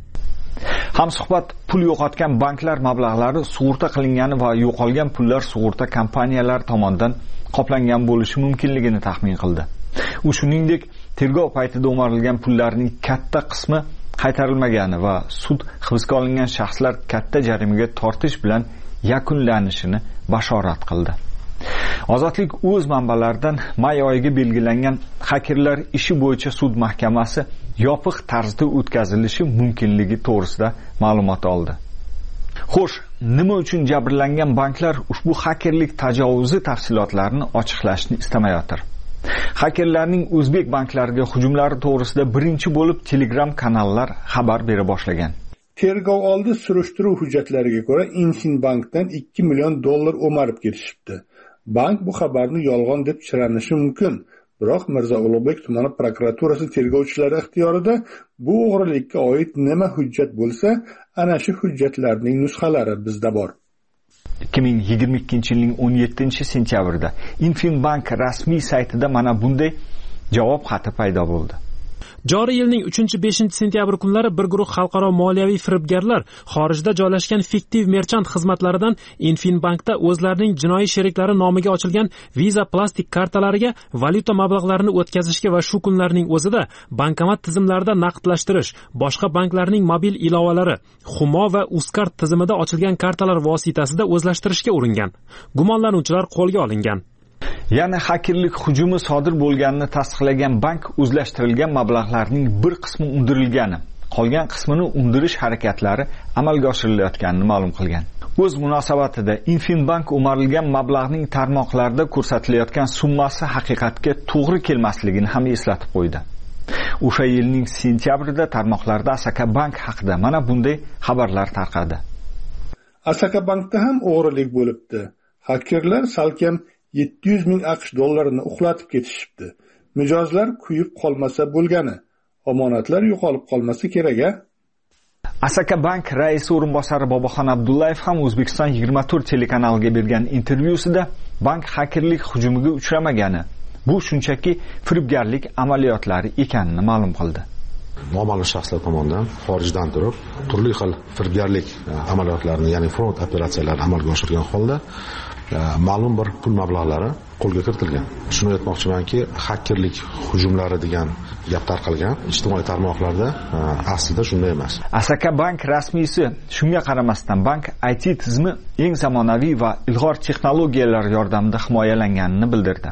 Hamsuhbat pul yo'qotgan banklar mablag'lari sug'urta qilingani va yo'qolgan pullar sug'urta kompaniyalari tomonidan qoplangan bo'lishi mumkinligini taxmin qildi. U shuningdek, tergov paytida o'marilgan pullarning katta qismi qaytarilmagani va sud hibsga olingan shaxslar katta jarimaga tortish bilan yakunlanishini bashorat qildi. Ozodlik o'z manbalaridan may oyiga belgilangan xakerlar ishi bo'yicha sud mahkamasi yopiq tarzda o'tkazilishi mumkinligi to'g'risida ma'lumot oldi. Xo'sh, nima uchun jabrlangan banklar ushbu xakerlik tajovuzi tafsilotlarini ochiqlashni istamayotir? Xakerlarning o'zbek banklariga hujumlari to'g'risida birinchi bo'lib Telegram kanallar xabar bera boshlagan. Tergov oldi surishtiruv hujjatlariga ko'ra Infinbankdan ikki million dollar o'marib ketishibdi. Bank bu xabarni yolg'on deb chiranishi mumkin. Biroq Mirzo Ulug'bek tumani prokuraturasi tergovchilari ixtiyorida bu o'g'rilikka oid nima hujjat bo'lsa, ana shu hujjatlarning nusxalari bizda bor. ikki ming yigirma ikkinchi yilning o'n yettinchi sentyabrida Infinbank rasmiy saytida mana bunday javob xati paydo bo'ldi. Joriy yilning uchinchi beshinchi sentyabr kunlari bir guruh xalqaro moliyaviy firibgarlar xorijda joylashgan fiktiv merchant xizmatlaridan Infinbankda o'zlarining jinoiy sheriklari nomiga ochilgan Visa plastik kartalariga valyuta mablag'larini o'tkazishga va shu kunlarning o'zida bankomat tizimlarida naqdlashtirish, boshqa banklarning mobil ilovalari, Humo va Uzkart tizimida ochilgan kartalar vositasida o'zlashtirishga uringan. Gumonlanuvchilar qo'lga olingan. Yana xakerlik hujumi sodir bo'lganini tasdiqlagan bank o'zlashtirilgan mablag'larning bir qismi undirilgani, qolgan qismini undirish harakatlari amalga oshirilayotganini ma'lum qilgan. O'z munosabatida Infinbank o'marilgan mablag'ning tarmoqlarda ko'rsatilayotgan summasi haqiqatga to'g'ri kelmasligini ham eslatib qo'ydi. O'sha yilning sentyabrida tarmoqlarda Asaka Bank haqida mana bunday xabarlar tarqadi. Asaka Bankda ham o'g'rilik bo'libdi. Xakerlar salkam yetti yuz ming AQSh dollarini uxlatib ketishibdi. Mijozlar kuyib qolmasa bo'lgani, omonatlar yo'qolib qolmasa kerak-a? Asaka Bank raisi o'rinbosari Boboxon Abdullayev ham O'zbekiston yigirma to'rt telekanaliga bergan intervyusida bank xakerlik hujumiga uchramagani, bu shunchaki firibgarlik amaliyotlari ekanini ma'lum qildi. Noma'lum shaxslar tomonidan xorijdan turib turli xil firibgarlik amaliyotlarini, ya'ni front operatsiyalarini amalga oshirgan holda ma'lum bir pul mablag'lari qo'lga kiritilgan. Shuni aytmoqchimanki, xakerlik hujumlari degan gap tarqalgan ijtimoiy tarmoqlarda, aslida shunday emas. Asaka bank rasmiysi shunga qaramasdan bank I T tizimi eng zamonaviy va ilg'or texnologiyalar yordamida himoyalanganini bildirdi.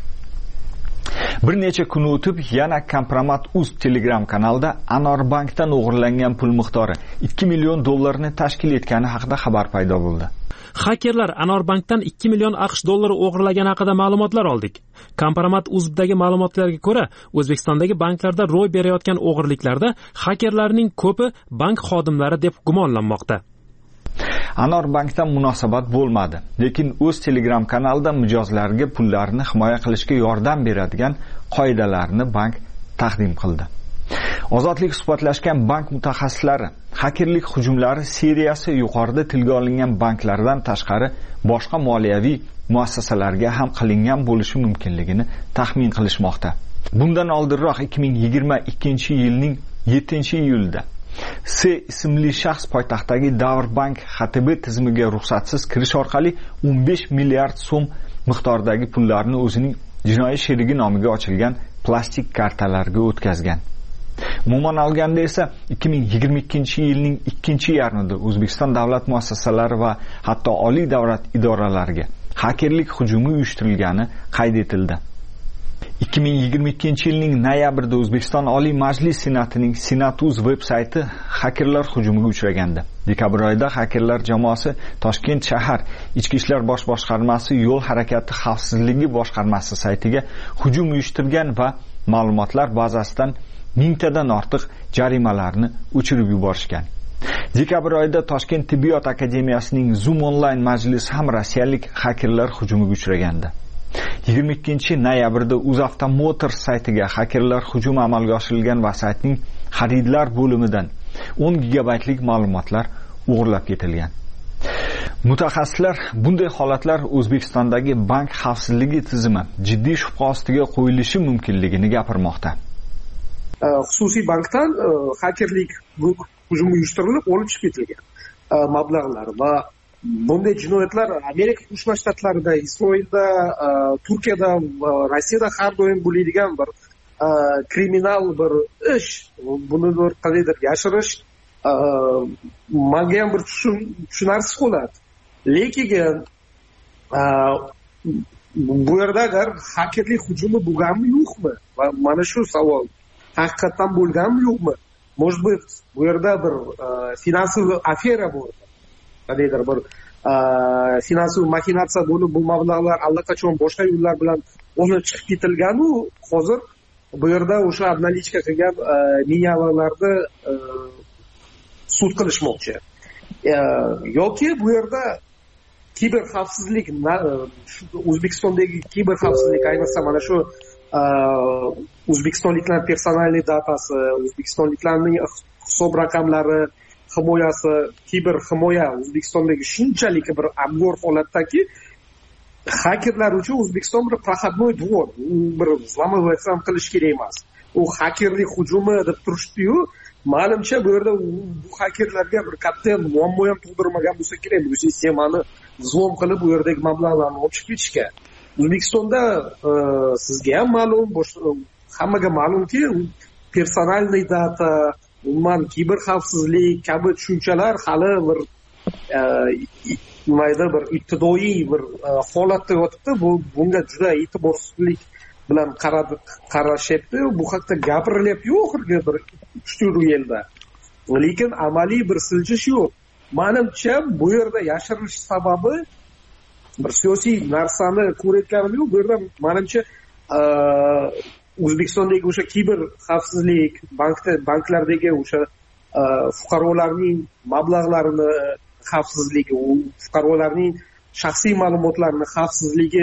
Bir necha kun o'tib yana Kompromat.uz Telegram kanalida Anor bankdan o'g'irlangan pul miqdori ikki million dollarni tashkil etgani haqida xabar paydo bo'ldi. Hakerlar Anor bankdan ikki million AQSh dollari o'g'irlagani haqida ma'lumotlar oldik. Kompromat.uzdagi ma'lumotlarga ko'ra, O'zbekistondagi banklarda ro'y berayotgan o'g'irliklarda hakerlarning ko'pi bank xodimlari deb gumonlanmoqda. Anor bankdan munosabat bo'lmadi, lekin o'z Telegram kanalida mijozlarga pullarni himoya qilishga yordam beradigan qoidalarni bank taqdim qildi. Ozodlik suhbatlashgan bank mutaxassislari hakerlik hujumlari seriyasi yuqorida tilga olingan banklardan tashqari boshqa moliyaviy muassasalarga ham qilingan bo'lishi mumkinligini taxmin qilishmoqda. Bundan oldinroq ikki ming yigirma ikkinchi yilning yettinchi iyulida S ismli shaxs poytaxtdagi Davr Bank X T B tizimiga ruxsatsiz kirish orqali o'n besh milliard so'm miqdordagi pullarni o'zining jinoiy sherigi nomiga ochilgan plastik kartalarga o'tkazgan. Umuman olganda esa ikki ming yigirma ikkinchi yilning ikkinchi yarmida O'zbekiston davlat muassasalari va hatto oliy davlat idoralariga hakerlik hujumi uyushtirilgani qayd etildi. ikki ming yigirma ikkinchi yilning noyabrida O'zbekiston Oliy Majlis Senatining Senat.uz veb-sayti hakerlar hujumiga uchragandi. Dekabr oyida hakerlar jamoasi Toshkent shahar Ichki ishlar bosh boshqarmasi yo'l harakati xavfsizligi boshqarmasi saytiga hujum uyushtirgan va ma'lumotlar bazasidan mingtadan ortiq jarimalarni o'chirib yuborishgan. Dekabr oyida Toshkent tibbiyot akademiyasining Zoom onlayn majlisi ham rossiyalik hakerlar hujumiga uchragandi. yigirma ikkinchi noyabrda UzAvto Motors saytiga hakerlar hujumi amalga oshirilgan va saytning xaridlar bo'limidan o'n gigabaytlik ma'lumotlar o'g'irlab ketilgan. Mutaxassislar bunday holatlar O'zbekistondagi bank xavfsizligi tizimi jiddiy shubha ostiga qo'yilishi mumkinligini gapirmoqda. Xususiy bankdan hakerlik hujumi uyushtirilib, olib chiqib ketilgan mablag'lar va bunday jinoyatlar Amerika Qo'shma Shtatlarida, Isroilda, Turkiyada, Rossiyada har doim bo'ladigan bir kriminal bir ish. Buni bir qanaqadir yashirish menga ham bir tushunarsiz holat. Lekin bu yerda agar hakerlik hujumi bo'lganmi yo'qmi? Va mana shu savol haqiqatan bo'lganmi yo'qmi? Может быть, bu yerda bir finansiy afera bo'ldi. Qanaqadir bir finansiy maxinatsiya bo'lib, bu mablag'lar allaqachon boshqa yo'llar bilan olib chiqib ketilgan-u, hozir bu yerda o'sha obnalichka qilgan milliarderlarni sud qilishmoqchi. Yoki bu yerda kiber xavfsizlik, O'zbekistondagi kiber xavfsizlik, ayniqsa mana shu o'zbekistonliklar personalniy datasi, o'zbekistonliklarning hisob raqamlari himoyasi, kiber himoya O'zbekistondagi shunchalik bir abgor holatdaki, hakerlar uchun O'zbekiston bir proходной двор, bir взламываться qilish kerak emas. U hakerlik hujumi deb turishdi-yu, menimcha bu yerda bu hakerlarga bir katta muammo ham tug'dirmagan bo'lsa kerak, bu sistemani vzlom qilib bu yerdagi mablag'larni olib chiqib ketishgan. O'zbekistonda sizga ham ma'lum, hammaga ma'lumki, personalniy data, umuman kiber xavfsizlik kabi tushunchalar hali bir nimadir bir ibtidoiy bir holatda yotibdi. Bu bunga juda e'tiborsizlik bilan qaradi qarashyapti. Bu haqda gapirilyapti oxirgi bir uch to'rt yilda. Lekin amaliy bir siljish yo'q. Menimcha bu yerda yashirilish sababi bir siyosiy narsani ko'rayotganim yo'q. Bu yerda menimcha O'zbekistondagi o'sha kiber xavfsizlik, bankda banklardagi o'sha fuqarolarning mablag'larini xavfsizligi, fuqarolarning shaxsiy ma'lumotlarini xavfsizligi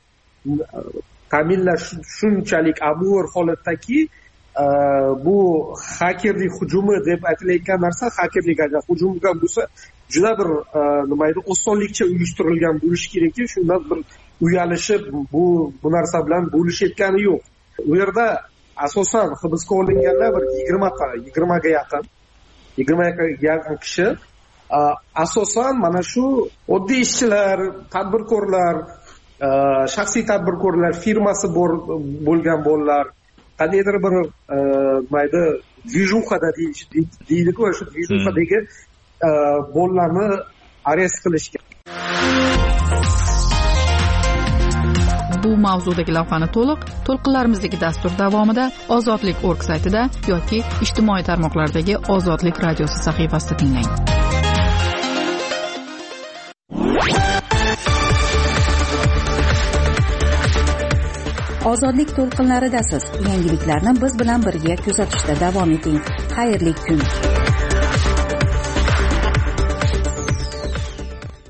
ta'minlash shunchalik abgor holatdaki, bu hakerlik hujumi deb aytilayotgan narsa, hakerlik agar hujum bo'lgan bo'lsa, juda bir nima edi, osonlikcha uyushtirilgan bo'lishi kerakki, shundan bir uyalishib bu bu narsa bilan bo'lishayotgani yo'q. U yerda asosan hibsga olinganlar bir yigirma ta, yigirmaga yaqin, yigirmaga yaqin kishi asosan mana shu oddiy ishchilar, tadbirkorlar, shaxsiy tadbirkorlar, firmasi bor bo'lgan bolalar qandaydir bir mayda движухада deydi-ku, shu движухадagi bolalarni arest qilishgan. Bu mavzudagi lavhani to'liq to'lqinlarimizdagi dastur davomida ozodlik org saytida yoki ijtimoiy tarmoqlardagi Ozodlik radiosi sahifasida tinglang. Ozodlik to'lqinlaridasiz. Yangiliklarni biz bilan birga kuzatishda davom eting. Xayrli kun.